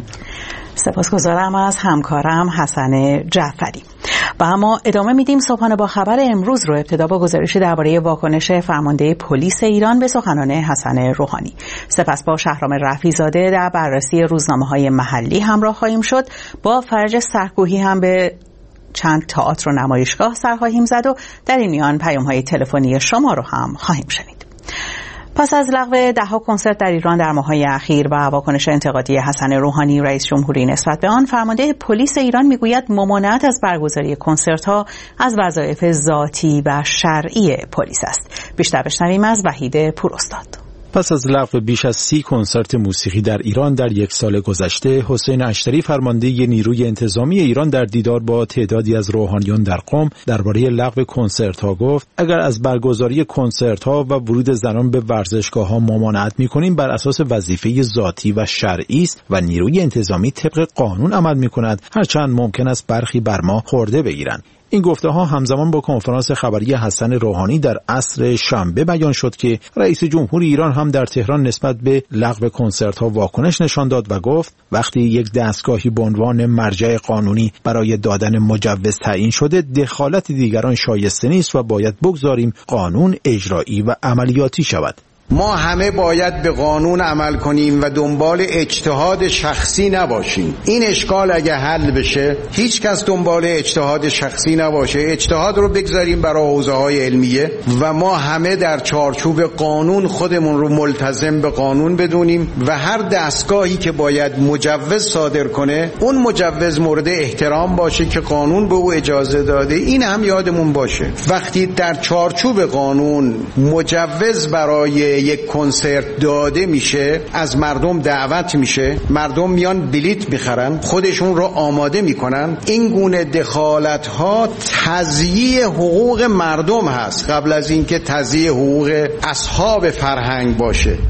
سپاسگزارم از همکارم حسن جعفری. و اما ادامه میدیم صبحانه با خبر امروز رو. ابتدا با گزارشی درباره واکنش فرمانده پلیس ایران به سخنان حسن روحانی. سپس با شهرام رفیع‌زاده در بررسی روزنامه‌های محلی همراه خواهیم شد. با فرج سرکوهی هم به چند تئاتر و نمایشگاه سر خواهیم زد و در این میان پیام‌های تلفنی شما رو هم خواهیم شنید. پس از لغو 10 کنسرت در ایران در ماه‌های اخیر و واکنش انتقادی حسن روحانی رئیس جمهوری نسبت به آن، فرمانده پلیس ایران میگوید ممانعت از برگزاری کنسرت‌ها از وظایف ذاتی و شرعی پلیس است. بیشتر بشنویم از وحید پوراستاد. پس از لغو بیش از 30 کنسرت موسیقی در ایران در یک سال گذشته، حسین اشتری فرمانده نیروی انتظامی ایران در دیدار با تعدادی از روحانیون در قم درباره لغو کنسرت‌ها گفت: اگر از برگزاری کنسرت‌ها و ورود زنان به ورزشگاه‌ها ممانعت می‌کنیم بر اساس وظیفه ذاتی و شرعی است و نیروی انتظامی طبق قانون عمل می‌کند، هرچند ممکن است برخی بر ما خورده بگیرند. این گفته‌ها همزمان با کنفرانس خبری حسن روحانی در عصر شنبه بیان شد که رئیس جمهور ایران هم در تهران نسبت به لغو کنسرت‌ها واکنش نشان داد و گفت وقتی یک دستگاهی به عنوان مرجع قانونی برای دادن مجوز تعیین شده، دخالت دیگران شایسته نیست و باید بگذاریم قانون اجرایی و عملیاتی شود. ما همه باید به قانون عمل کنیم و دنبال اجتهاد شخصی نباشیم. این اشکال اگه حل بشه، هیچ کس دنبال اجتهاد شخصی نباشه، اجتهاد رو بگذاریم برای حوزه‌های علمیه و ما همه در چارچوب قانون خودمون رو ملتزم به قانون بدونیم و هر دستگاهی که باید مجوز صادر کنه، اون مجوز مورد احترام باشه که قانون به او اجازه داده. این هم یادمون باشه وقتی در چارچوب قانون مجوز برای یک کنسرت داده میشه، از مردم دعوت میشه، مردم میان بلیت میخرن، خودشون رو آماده میکنن، این گونه دخالت ها تضییع حقوق مردم هست قبل از اینکه تضییع حقوق اصحاب فرهنگ باشه.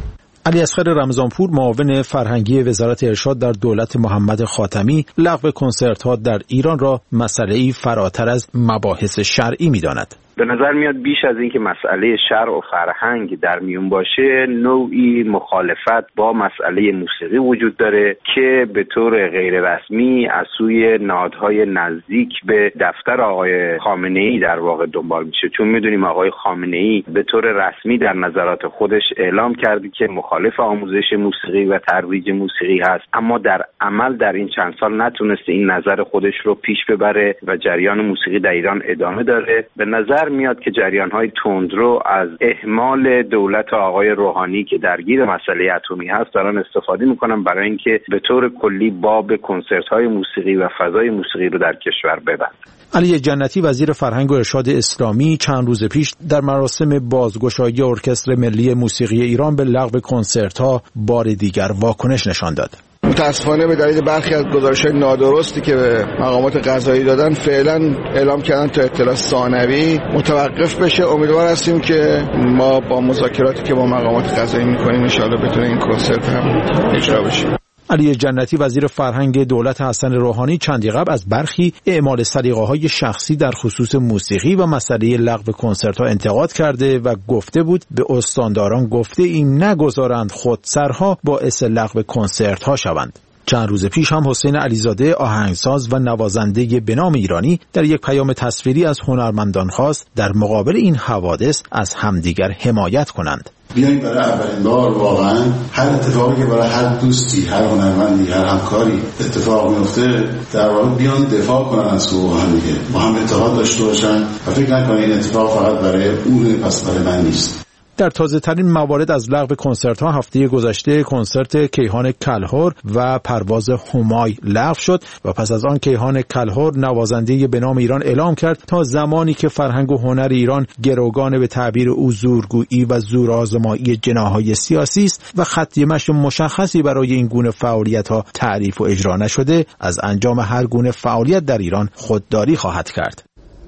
علیاصغر رمضانپور معاون فرهنگی وزارت ارشاد در دولت محمد خاتمی لغو کنسرت‌ها در ایران را مسئله‌ای فراتر از مباحث شرعی می‌داند. به نظر میاد بیش از اینکه مسئله شرع و فرهنگ در میون باشه، نوعی مخالفت با مسئله موسیقی وجود داره که به طور غیر رسمی از سوی نهادهای نزدیک به دفتر آقای خامنه‌ای در واقع دنبال میشه. چون میدونیم آقای خامنه‌ای به طور رسمی در نظرات خودش اعلام کرده که مخالف آموزش موسیقی و ترویج موسیقی هست، اما در عمل در این چند سال نتونسته این نظر خودش رو پیش ببره و جریان موسیقی در ایران ادامه داره. به نظر میاد که جریان‌های تندرو از اهمال دولت آقای روحانی که درگیر مسئله اتمی هست دارن استفاده میکنن برای اینکه به طور کلی باب کنسرت‌های موسیقی و فضای موسیقی رو در کشور ببند. علی جنتی وزیر فرهنگ و ارشاد اسلامی چند روز پیش در مراسم بازگشایی ارکستر ملی موسیقی ایران به لغو کنسرت‌ها بار دیگر واکنش نشان داد. متاسفانه به دلیل برخی از گزارش‌های نادرستی که به مقامات قضایی دادن فعلا اعلام کردن تا اطلاع ثانوی متوقف بشه. امیدوار هستیم که ما با مذاکراتی که با مقامات قضایی می‌کنیم ان شاءالله بتونه این کنسرت هم اجرا بشه. علی جنتی وزیر فرهنگ دولت حسن روحانی چندی قبل از برخی اعمال سلیقه‌های شخصی در خصوص موسیقی و مسئله لغو کنسرت‌ها انتقاد کرده و گفته بود به استانداران گفته این نگذارند خودسرها باعث لغو کنسرت‌ها شوند. چند روز پیش هم حسین علیزاده آهنگساز و نوازنده به نام ایرانی در یک پیام تصویری از هنرمندان خواست در مقابل این حوادث از همدیگر حمایت کنند. بیاییم برای اولین بار واقعا هر اتفاقی که برای هر دوستی، هر هنرمندی، هر همکاری اتفاق میفته در واقع بیان دفاع کنن از حقوق هم دیگه، با هم اتحاد داشته باشن و فکر نکنن این اتفاق فقط برای اون پس برای من نیست. در تازه ترین موارد از لغو کنسرت ها هفته گذشته کنسرت کیهان کلهر و پرواز همای لغو شد و پس از آن کیهان کلهر نوازنده به نام ایران اعلام کرد تا زمانی که فرهنگ و هنر ایران گروگان به تعبیر او زورگویی و زورآزمایی جناح‌های سیاسی است و خط مشی مشخصی برای این گونه فعالیت ها تعریف و اجرا نشده، از انجام هر گونه فعالیت در ایران خودداری خواهد کرد.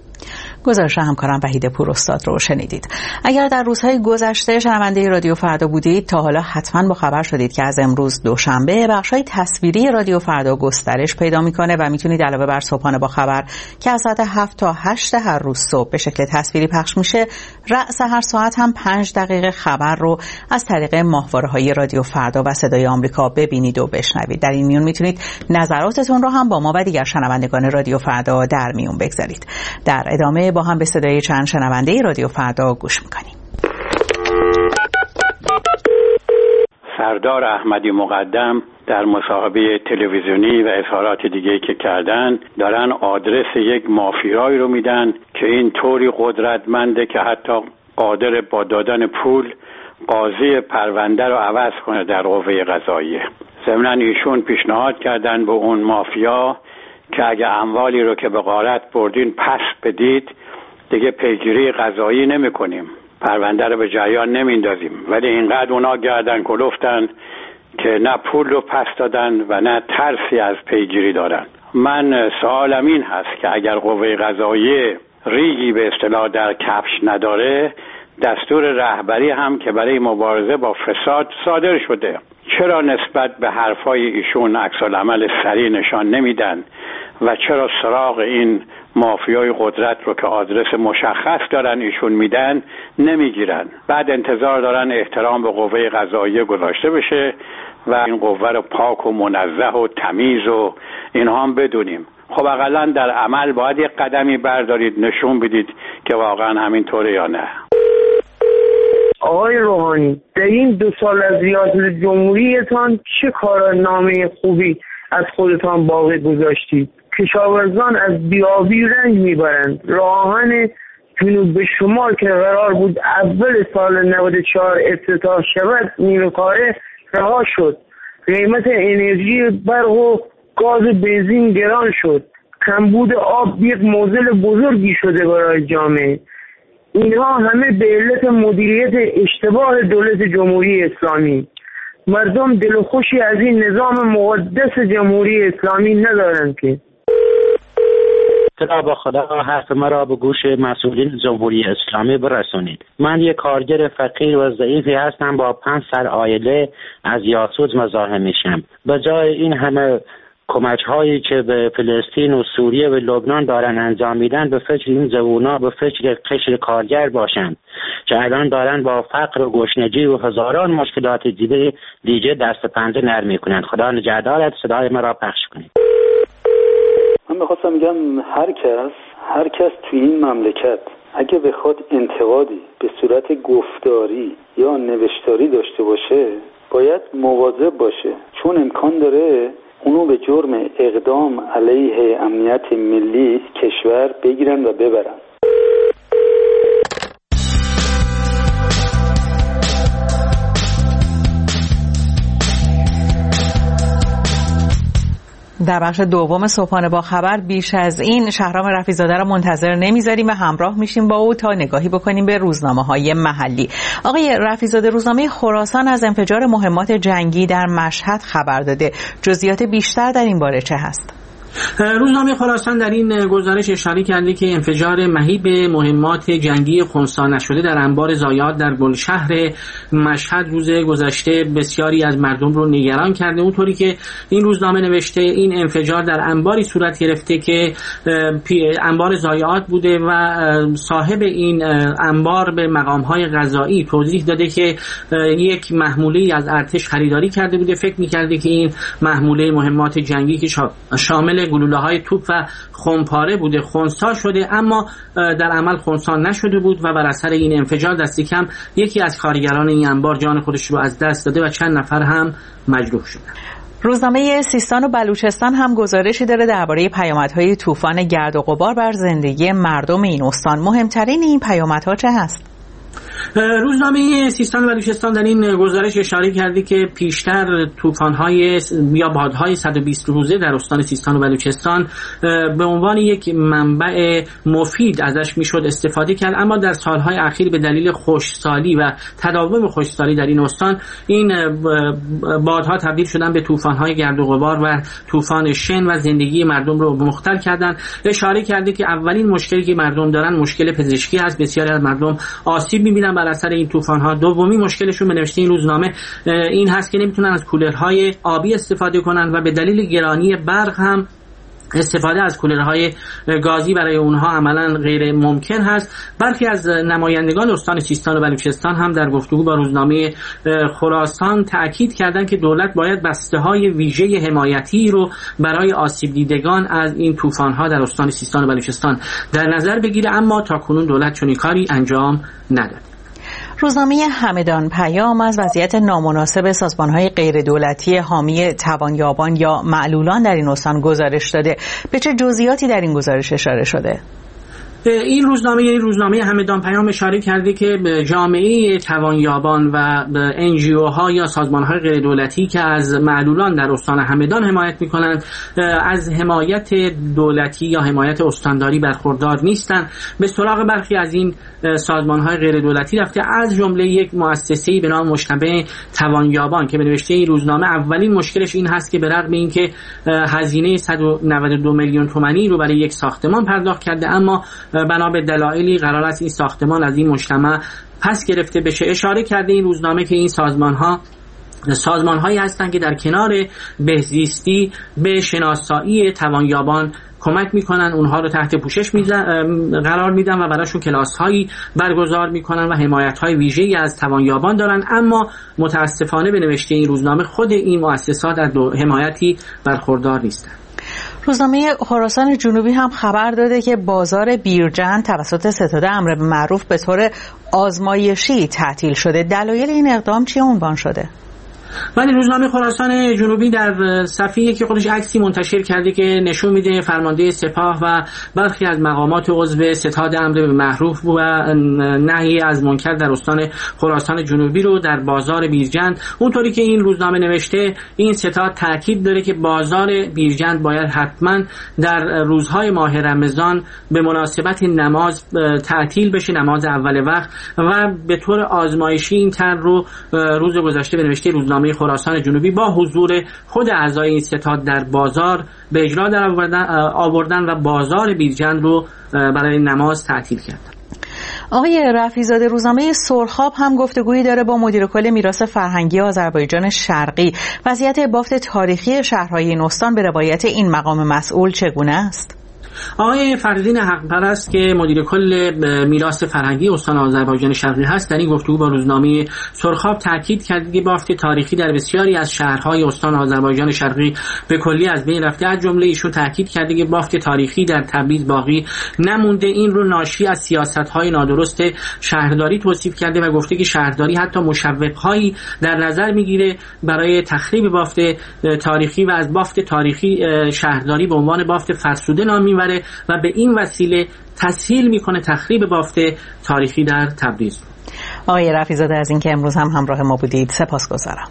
گزارش همکارم وحید پوراستاد رو شنیدید. اگر در روزهای گذشته شنونده رادیو فردا بودید تا حالا حتما با خبر شدید که از امروز دوشنبه بخش‌های تصویری رادیو فردا گسترش پیدا می‌کنه و میتونید علاوه بر صبحانه با خبر که از ساعت 7 تا 8 هر روز صبح به شکل تصویری پخش میشه، رأس هر ساعت هم 5 دقیقه خبر رو از طریق ماهواره‌های رادیو فردا و صدای آمریکا ببینید و بشنوید. در این میون میتونید نظراتتون رو هم با ما و دیگر شنوندگان رادیو فردا در میون بگذارید. در ادامه با هم به صدای چند شنونده رادیو فردا گوش میکنیم. سردار احمدی مقدم در مصاحبه تلویزیونی و اظهارات دیگه‌ای که کردن دارن آدرس یک مافیایی رو میدن که این طوری قدرتمنده که حتی قادر با دادن پول قاضی پرونده رو عوض کنه در قوه قضاییه. ضمناً ایشون پیشنهاد کردن به اون مافیا که اگه اموالی رو که به غارت بردین پس بدید دیگه پیگیری قضایی نمی کنیم، پرونده رو به جریان نمیندازیم. ولی اینقدر اونا گردن کلفتن که نه پول رو پس دادن و نه ترسی از پیگیری دارن. من سوالم این هست که اگر قوه قضاییه ریگی به اصطلاح در کفش نداره، دستور رهبری هم که برای مبارزه با فساد صادر شده، چرا نسبت به حرفای ایشون عکس‌العمل سریع نشان نمیدن و چرا سراغ این مافیای قدرت رو که آدرس مشخص دارن ایشون میدن نمیگیرن؟ بعد انتظار دارن احترام به قوه قضاییه گذاشته بشه و این قوه رو پاک و منزه و تمیز و اینها هم بدونیم. خب اقلا در عمل باید یک قدمی بردارید، نشون بدید که واقعا همینطوره یا نه. آقای روحانی، در این 2 سال از ریاست جمهوریتان چه کارنامه خوبی از خودتان باقی گذاشتید؟ کشاورزان از بیابی رنج میبرند. راهن جنوب به شمال که قرار بود اول سال 94 افتتاح شود نیمه کاره رها شد. قیمت انرژی برق و گاز بنزین گران شد. کمبود آب یک معضل بزرگی شده برای جامعه. اینها همه به علت مدیریت اشتباه دولت جمهوری اسلامی. مردم دل خوشی از این نظام مقدس جمهوری اسلامی ندارند که خدا با خدا حرف مرا به گوش مسئولین جمهوری اسلامی برسونید. من یک کارگر فقیر و ضعیفی هستم، با 5 سر عائله از یاسوج مزاحم میشم. به جای این همه کمک هایی که به فلسطین و سوریه و لبنان دارن انجام میدن، به فکر این جوونا به فکر قشر کارگر باشند که الان دارن با فقر و گشنگی و هزاران مشکلات دیگه دست پنجه نرم میکنن. خدا نگهدارت. صدای مرا پخش کنید. من میخواستم بگم هر کس توی این مملکت اگه بخواد انتقادی به صورت گفتاری یا نوشتاری داشته باشه باید مواظب باشه، چون امکان داره اونو به جرم اقدام علیه امنیت ملی کشور بگیرن و ببرن. در بخش دوم صبحانه با خبر بیش از این شهرام رفیع‌زاده را منتظر نمیذاریم و همراه میشیم با او تا نگاهی بکنیم به روزنامه‌های محلی. آقای رفیع‌زاده، روزنامه خراسان از انفجار مهمات جنگی در مشهد خبر داده. جزئیات بیشتر در این باره چه هست؟ روزنامه خراسان در این گزارش اشاره کرده که انفجار مهیب مهمات جنگی خنثی نشده در انبار ضایعات در گلشهر مشهد روز گذشته بسیاری از مردم رو نگران کرده. اونطوری که این روزنامه نوشته این انفجار در انباری صورت گرفته که انبار ضایعات بوده و صاحب این انبار به مقام‌های قضایی توضیح داده که یک محموله از ارتش خریداری کرده بوده. فکر می‌کرده که این محموله مهمات جنگی که شامل گلوله‌های توپ و خمپاره بوده خنثی شده، اما در عمل خنثی نشده بود و بر اثر این انفجار دست کم یکی از کارگران این انبار جان خودش رو از دست داده و چند نفر هم مجروح شدند. روزنامه سیستان و بلوچستان هم گزارشی داره درباره پیامدهای طوفان گرد و غبار بر زندگی مردم این استان. مهمترین این پیامدها چه هست؟ روزنامه سیستان و بلوچستان در این گزارش اشاره کرده که پیشتر طوفان‌های یا بادهای 120 روزه در استان سیستان و بلوچستان به عنوان یک منبع مفید ازش میشد استفاده کرد، اما در سالهای اخیر به دلیل خشکسالی و تداوم خشکسالی در این استان این بادها تبدیل شدن به طوفان‌های گرد و غبار و طوفان شن و زندگی مردم رو مختل کردن. اشاره کرده که اولین مشکلی که مردم دارن مشکل پزشکی است. بسیاری از مردم آسیب می‌بینن بر اثر این طوفان‌ها. دومی مشکلشون به نوشته این روزنامه این هست که نمیتونن از کولرهای آبی استفاده کنن و به دلیل گرانی برق هم استفاده از کولرهای گازی برای اونها عملاً غیر ممکن هست. برخی از نمایندگان استان سیستان و بلوچستان هم در گفتگو با روزنامه خراسان تأکید کردند که دولت باید بسته‌های ویژه حمایتی رو برای آسیب دیدگان از این طوفان‌ها در استان سیستان و بلوچستان در نظر بگیره، اما تاکنون دولت چنین کاری انجام نداده. روزنامه همدان پیام از وضعیت نامناسب سازمان‌های غیردولتی حامی توانیابان یا معلولان در این استان گزارش داده. به چه جزئیاتی در این گزارش اشاره شده؟ این روزنامه همدان پیام اشاره کرده که جامعه توانیابان و NGO ها یا سازمان های غیر دولتی که از معلولان در استان همدان حمایت میکنند از حمایت دولتی یا حمایت استانداری برخوردار نیستند. به سراغ برخی از این سازمان های غیر دولتی رفته، از جمله یک مؤسسه‌ای به نام مجتمع توانیابان که به نوشته این روزنامه اولین مشکلش این هست که به رغم اینکه هزینه 192 میلیون تومانی رو برای یک ساختمان پرداخت کرده، اما بنا به دلایلی قرار است این ساختمان از این مجتمع پس گرفته بشه. اشاره کرده این روزنامه که این سازمان‌هایی هستند که در کنار بهزیستی به شناسایی توانیابان کمک میکنن، اونها رو تحت پوشش قرار میدن و براشون کلاس‌هایی برگزار میکنن و حمایت‌های ویژه‌ای از توانیابان دارن، اما متاسفانه به نوشته این روزنامه خود این مؤسسات از حمایتی برخوردار نیستن. روزنامه خراسان جنوبی هم خبر داده که بازار بیرجند توسط ستاد امر معروف به طور آزمایشی تعطیل شده. دلایل این اقدام چی عنوان شده؟ ولی روزنامه خراسان جنوبی در صفحه‌ای که خودش عکسی منتشر کرده که نشون میده فرمانده سپاه و برخی از مقامات عضو ستاد امر معروف و نهی از منکر در استان خراسان جنوبی رو در بازار بیرجند، اونطوری که این روزنامه نوشته این ستاد تاکید داره که بازار بیرجند باید حتما در روزهای ماه رمضان به مناسبت نماز تعطیل بشه، نماز اول وقت، و به طور آزمایشی این طرح رو روز گذشته به نوشته روزنامه روزنامه خراسان جنوبی با حضور خود اعضای این ستاد در بازار به اجرا در آوردن و بازار بیرجند رو برای نماز تعطیل کردن. آقای رفیع‌زاده، روزنامه سرخاب هم گفتگویی داره با مدیر کل میراث فرهنگی آذربایجان شرقی. وضعیت بافت تاریخی شهرهای این استان به روایت این مقام مسئول چگونه است؟ آقای فردین حق‌پرست که مدیر کل میراث فرهنگی استان آذربایجان شرقی هست در این گفتگو با روزنامه سرخاب تاکید کرد که بافت تاریخی در بسیاری از شهرهای استان آذربایجان شرقی به کلی از بین رفته. از جمله ایشون تاکید کرده که بافت تاریخی در تبریز باقی نمونده. این رو ناشی از سیاست‌های نادرست شهرداری توصیف کرده و گفته که شهرداری حتی مشوق‌هایی در نظر میگیره برای تخریب بافت تاریخی و از بافت تاریخی شهرداری به عنوان بافت فرسوده نام میبره و به این وسیله تسهیل میکنه تخریب بافت تاریخی در تبریز. آقای رفیع‌زاده از اینکه امروز هم همراه ما بودید سپاسگزارم.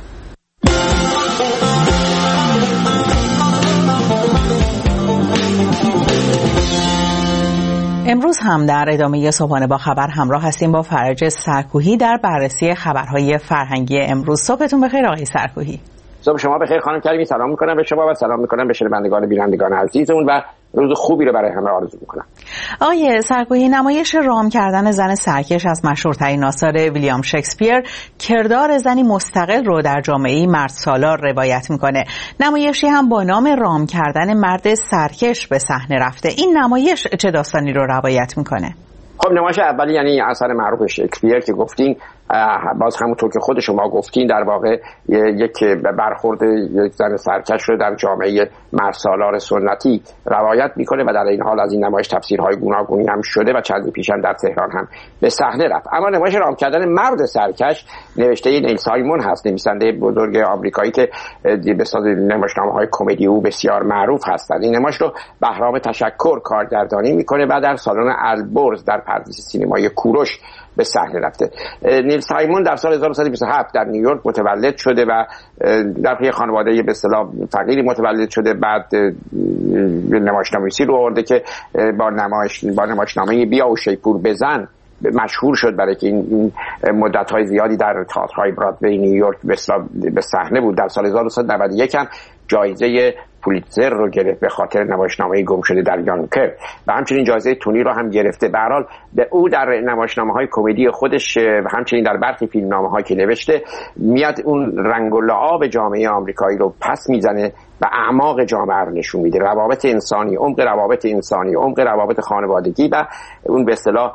امروز هم در ادامه صبحانه با خبر همراه هستیم با فرج سرکوهی در بررسی خبرهای فرهنگی امروز. صبحتون بخیر آقای سرکوهی. صبح شما بخیر خانم کریمی. سلام میکنم به شما و سلام میکنم به شنوندگان بینندگان عزیزمون و روز خوبی رو برای همه آرزو میکنم. آقای سرکوهی، نمایش رام کردن زن سرکش از مشهورترین آثار ویلیام شکسپیر کردار زنی مستقل رو در جامعه مرد سالار روایت میکنه. نمایشی هم با نام رام کردن مرد سرکش به صحنه رفته. این نمایش چه داستانی رو روایت میکنه؟ خب نمایش اولی یعنی اثر معروف شکسپیر که گفتین، باز همونطور که خود شما گفتین در واقع یک برخورد یک زن سرکش رو در جامعه مرسالار سنتی روایت میکنه و در این حال از این نمایش تفسیرهای گوناگونی هم شده و چندی پیش هم در تهران هم به صحنه رفت. اما نمایش رام کردن مرد سرکش نوشته نیل سایمون هست، نویسنده بزرگ آمریکایی که به صورت نمایشنامه‌های کمدی او بسیار معروف هستند. این نمایش رو بهرام تشکر کارگردانی میکنه و در سالن البرز در پردیس سینمای کوروش به صحنه رفته. نیل سایمون در سال 1927 در نیویورک متولد شده و در پی خانواده به اصطلاح فقیری متولد شده. بعد نمایشنامه‌نویسی رو آورده که با نمایشنامه بیا و شیپور بزن مشهور شد، برای که این مدت‌های زیادی در تئاترهای برادوی نیویورک به صحنه بود. در سال 1991 هم جایزه پولیتزر رو گرفت به خاطر نمایشنامه گم شده در یانکر و همچنین جایزه تونی رو هم گرفته. به هر حال او در نمایشنامه‌های کمدی خودش و همچنین در برخی فیلمنامه‌هایی که نوشته میاد اون رنگ و لعاب جامعه آمریکایی رو پس میزنه و اعماق جامعه رو نشون میده. روابط انسانی، عمق روابط انسانی، عمق روابط خانوادگی و اون به اصطلاح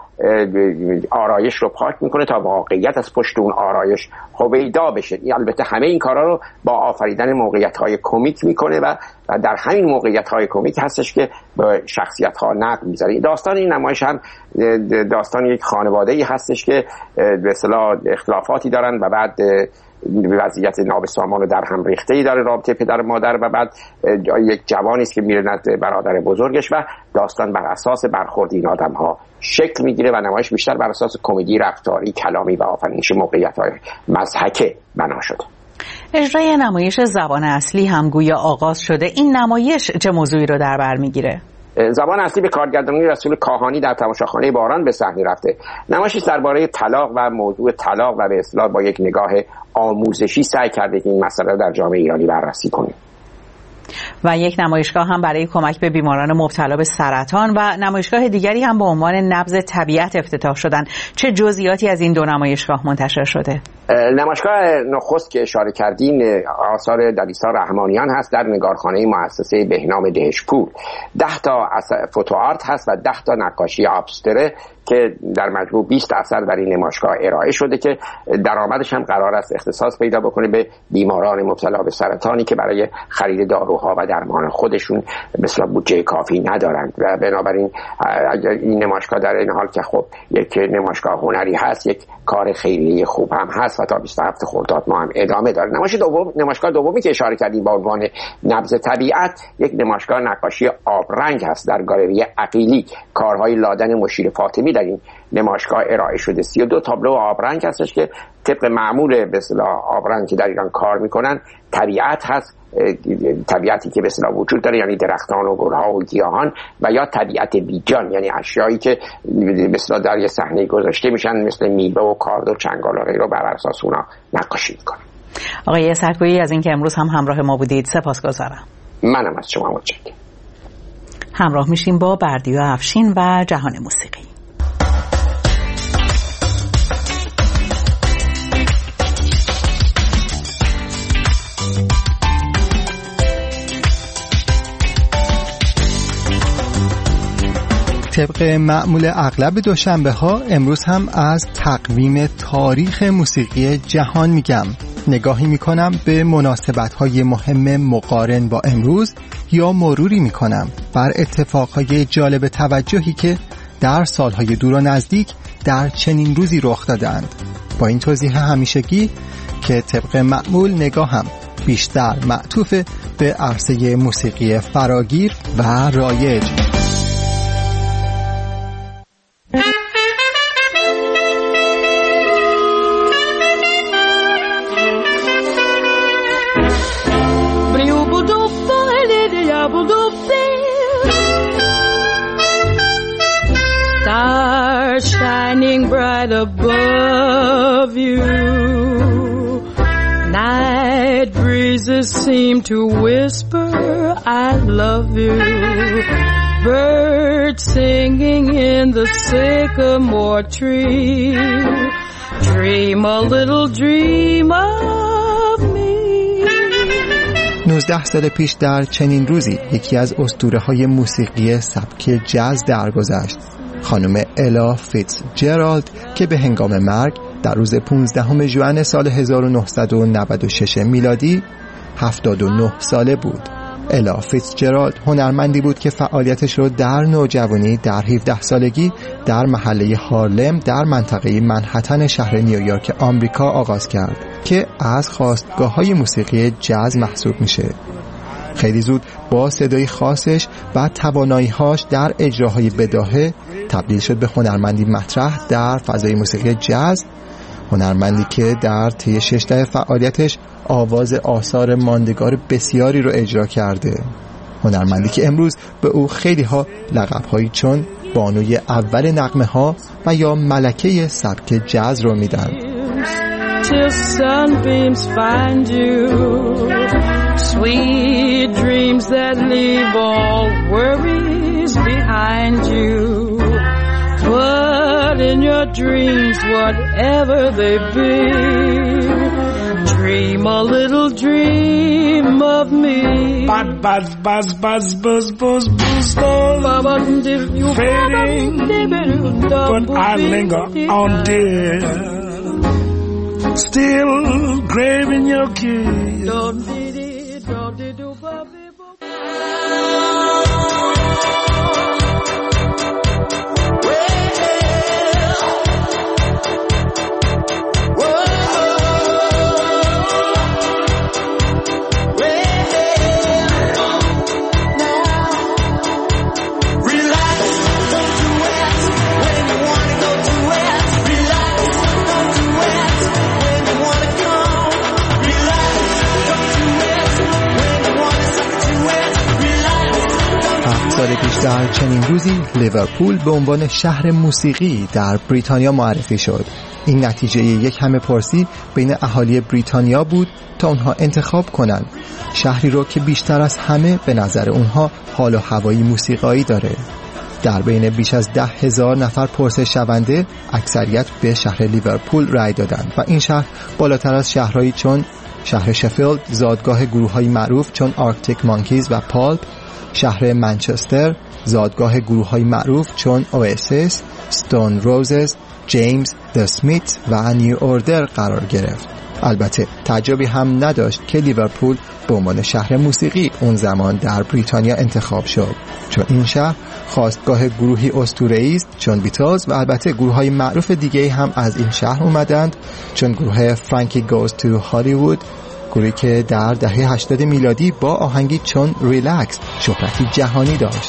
آرایش رو پاک میکنه تا واقعیت از پشت اون آرایش هویدا بشه. البته همه این کارا رو با آفریدن موقعیت‌های کمیک میکنه و در همین موقعیت‌های کمیک هستش که به شخصیت‌ها نقد می‌ذاره. داستان این نمایش هم داستان یک خانواده‌ای هستش که به اصطلاح اختلافاتی دارن و بعد وضعیت نابسامان و در هم ریخته‌ای داره رابطه پدر و مادر و بعد یک جوانی است که میره نزد برادر بزرگش و داستان بر اساس برخورد این آدم‌ها شکل میگیره و نمایش بیشتر بر اساس کمدی رفتاری، کلامی و آفرینش موقعیت‌های مضحکه بنا شده. اجرای نمایش زبان اصلی هم گویا آغاز شده. این نمایش چه موضوعی رو در بر میگیره؟ زبان اصلی به کارگردانی رسول کاهانی در تماشاخانه باران به صحنه رفته. نمایشی درباره طلاق و موضوع طلاق و به اصطلاح با یک نگاه آموزشی سعی کرده که این مسئله در جامعه ایرانی بررسی کنه. و یک نمایشگاه هم برای کمک به بیماران مبتلا به سرطان و نمایشگاه دیگری هم با عنوان نبض طبیعت افتتاح شدن. چه جزئیاتی از این دو نمایشگاه منتشر شده؟ نمایشگاه نخست که اشاره کردین آثار دلیسا رحمانیان هست در نگارخانه مؤسسه بهنام دهشپور. 10 تا فوتو آرت هست و 10 تا نقاشی ابستره که در مجموع 20 اثر در این نمایشگاه ارائه شده که درآمدش هم قرار است اختصاص پیدا بکنه به بیماران مبتلا به سرطانی که برای خرید داروها و درمان خودشون مثلا بودجه کافی ندارند و بنابراین این نمایشگاه در این حال که خب یک نمایشگاه هنری هست، یک کار خیریه خوب هم هست و تا 27 خرداد ما هم ادامه داره. نمایشگاه دومی که اشاره کردیم با عنوان نبض طبیعت یک نمایشگاه نقاشی آبرنگ هست در گالری عقیلی. کارهای لادن مشیر فاطمی در این نمایشگاه ارائه شده. 32 تابلو آبرنگ هستش که طبق معمول به اصطلاح آبرنگ که در ایران کار میکنن طبیعت هست، طبیعتی که به اصطلاح وجود داره، یعنی درختان و گلها و گیاهان، و یا طبیعت بیجان یعنی اشیایی که به اصطلاح در یه صحنه گذاشته میشن مثل میوه و کارد و چنگال و غیره بر اساس اونا نقاشی میکنن. آقای سرکویی از اینکه امروز هم همراه ما بودید سپاسگزارم. منم از شما متشکرم. همراه میشیم با بردیا افشین و جهان موسیقی. طبق معمول اغلب دوشنبه ها امروز هم از تقویم تاریخ موسیقی جهان میگم. نگاهی میکنم به مناسبت های مهم مقارن با امروز یا مروری میکنم بر اتفاقهای جالب توجهی که در سالهای دور و نزدیک در چنین روزی رخ دادند. با این توضیح همیشگی که طبق معمول نگاهم بیشتر معطوف به عرصه موسیقی فراگیر و رایج. Stars shining bright above you. Night breezes seem to whisper, I love you. Birds singing in the sycamore tree. Dream a little dream of me. 19 سال پیش در چنین روزی یکی از اسطوره‌های موسیقی سبک جاز درگذشت. خانم الا فیتزجرالد که به هنگام مرگ در روز 15 ژوئن سال 1996 میلادی 79 ساله بود. الا فیتزجرالد هنرمندی بود که فعالیتش رو در نوجوانی در 17 سالگی در محله هارلم در منطقه منهتن شهر نیویورک آمریکا آغاز کرد که از خاستگاه‌های موسیقی جاز محسوب میشه. خیلی زود با صدای خاصش و توانایی‌هاش در اجراهای بداهه تبدیل شد به هنرمندی مطرح در فضای موسیقی جاز، هنرمندی که در طی 6 دهه فعالیتش آواز آثار ماندگار بسیاری رو اجرا کرده، هنرمندی که امروز به او خیلی ها لقب‌هایی چون بانوی اول نغمه ها و یا ملکه سبک جاز رو میدن. Till sunbeams find you, sweet dreams that leave all worries behind you. But in your dreams, whatever they be, dream a little dream of me. Buzz, buzz, buzz, buzz, buzz, buzz, buzz, fading, but I linger on dear. Still craving your kiss. سال پیش در چنین روزی لیورپول به عنوان شهر موسیقی در بریتانیا معرفی شد. این نتیجه یک همه پرسی بین اهالی بریتانیا بود تا اونها انتخاب کنند شهری رو که بیشتر از همه به نظر اونها حال و هوایی موسیقایی داره. در بین بیش از 10,000 نفر پرسش شونده اکثریت به شهر لیورپول رای دادند و این شهر بالاتر از شهرهایی چون شهر شفیلد زادگاه گروه‌های معروف چون آرکتیک مانکیز و پالپ، شهر منچستر زادگاه گروه‌های معروف چون اواسیس، ستون روزز، جیمز، د سمیت و نیو اوردر قرار گرفت. البته تعجبی هم نداشت که لیورپول به عنوان شهر موسیقی اون زمان در بریتانیا انتخاب شد، چون این شهر خواستگاه گروهی اسطوره‌ای است چون بیتلز و البته گروه‌های معروف دیگه‌ای هم از این شهر اومدند چون گروه فرانکی گوز تو هالیوود، گروهی که در دهه 80 میلادی با آهنگی چون ریلکس شهرتی جهانی داشت.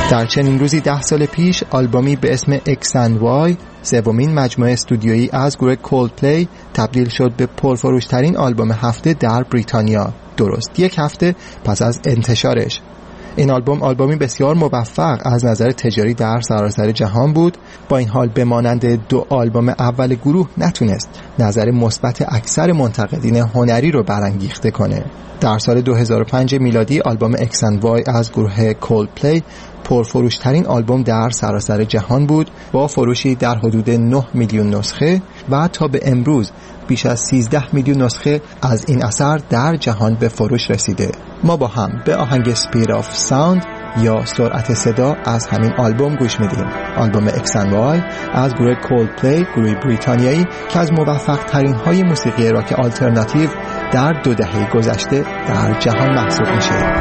در چنین روزی 10 سال پیش آلبومی به اسم X and Y، سومین مجموعه استودیویی از گروه کولدپلی، تبدیل شد به پرفروشترین آلبوم هفته در بریتانیا، درست 1 هفته پس از انتشارش. این آلبومی بسیار موفق از نظر تجاری در سراسر جهان بود. با این حال به مانند 2 آلبوم اول گروه نتونست نظر مثبت اکثر منتقدین هنری رو برانگیخته کنه. در سال 2005 میلادی آلبوم X and Y از گروه کولدپلی پرفروشترین آلبوم در سراسر جهان بود با فروشی در حدود 9 میلیون نسخه و تا به امروز بیش از 13 میلیون نسخه از این اثر در جهان به فروش رسیده. ما با هم به آهنگ Speed of Sound یا سرعت صدا از همین آلبوم گوش میدیم. آلبوم X and Y از گروه کولدپلی، گروه بریتانیایی که از موفق ترین های موسیقی راک آلترناتیو در 2 دهه گذشته در جهان محسوب میشه.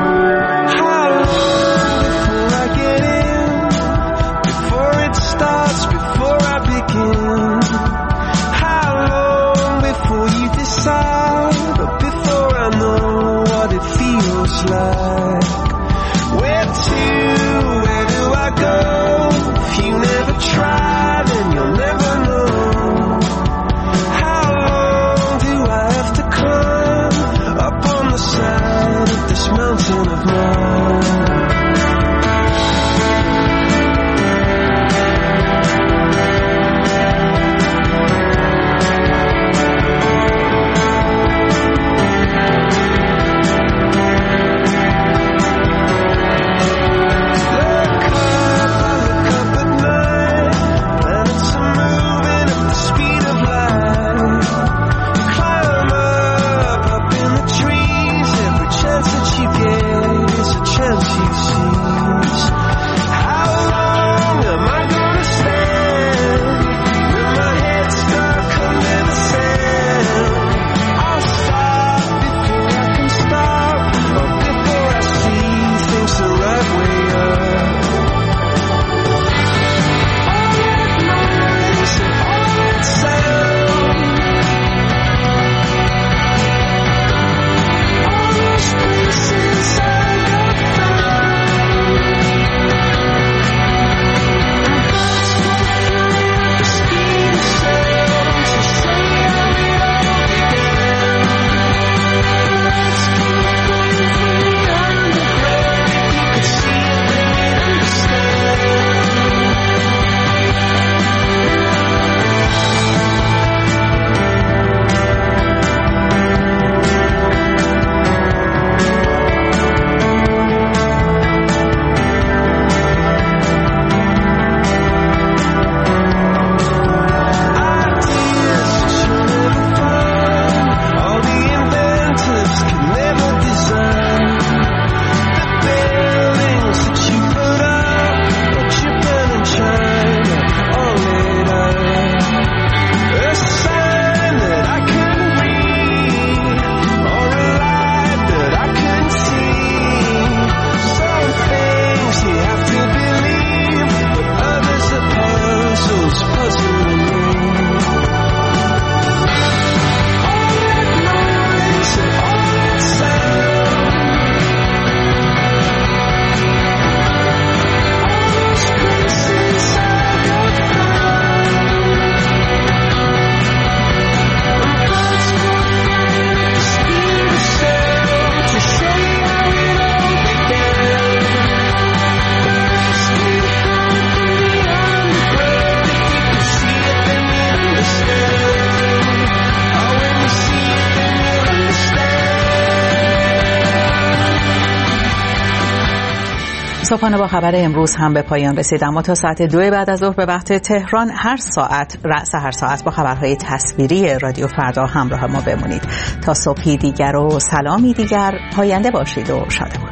صبحانه با خبر امروز هم به پایان رسید، اما تا ساعت 2 بعد از ظهر به وقت تهران هر ساعت با خبرهای تصویری رادیو فردا همراه ما بمونید. تا صبحی دیگر و سلامی دیگر، پاینده باشید و شادمان.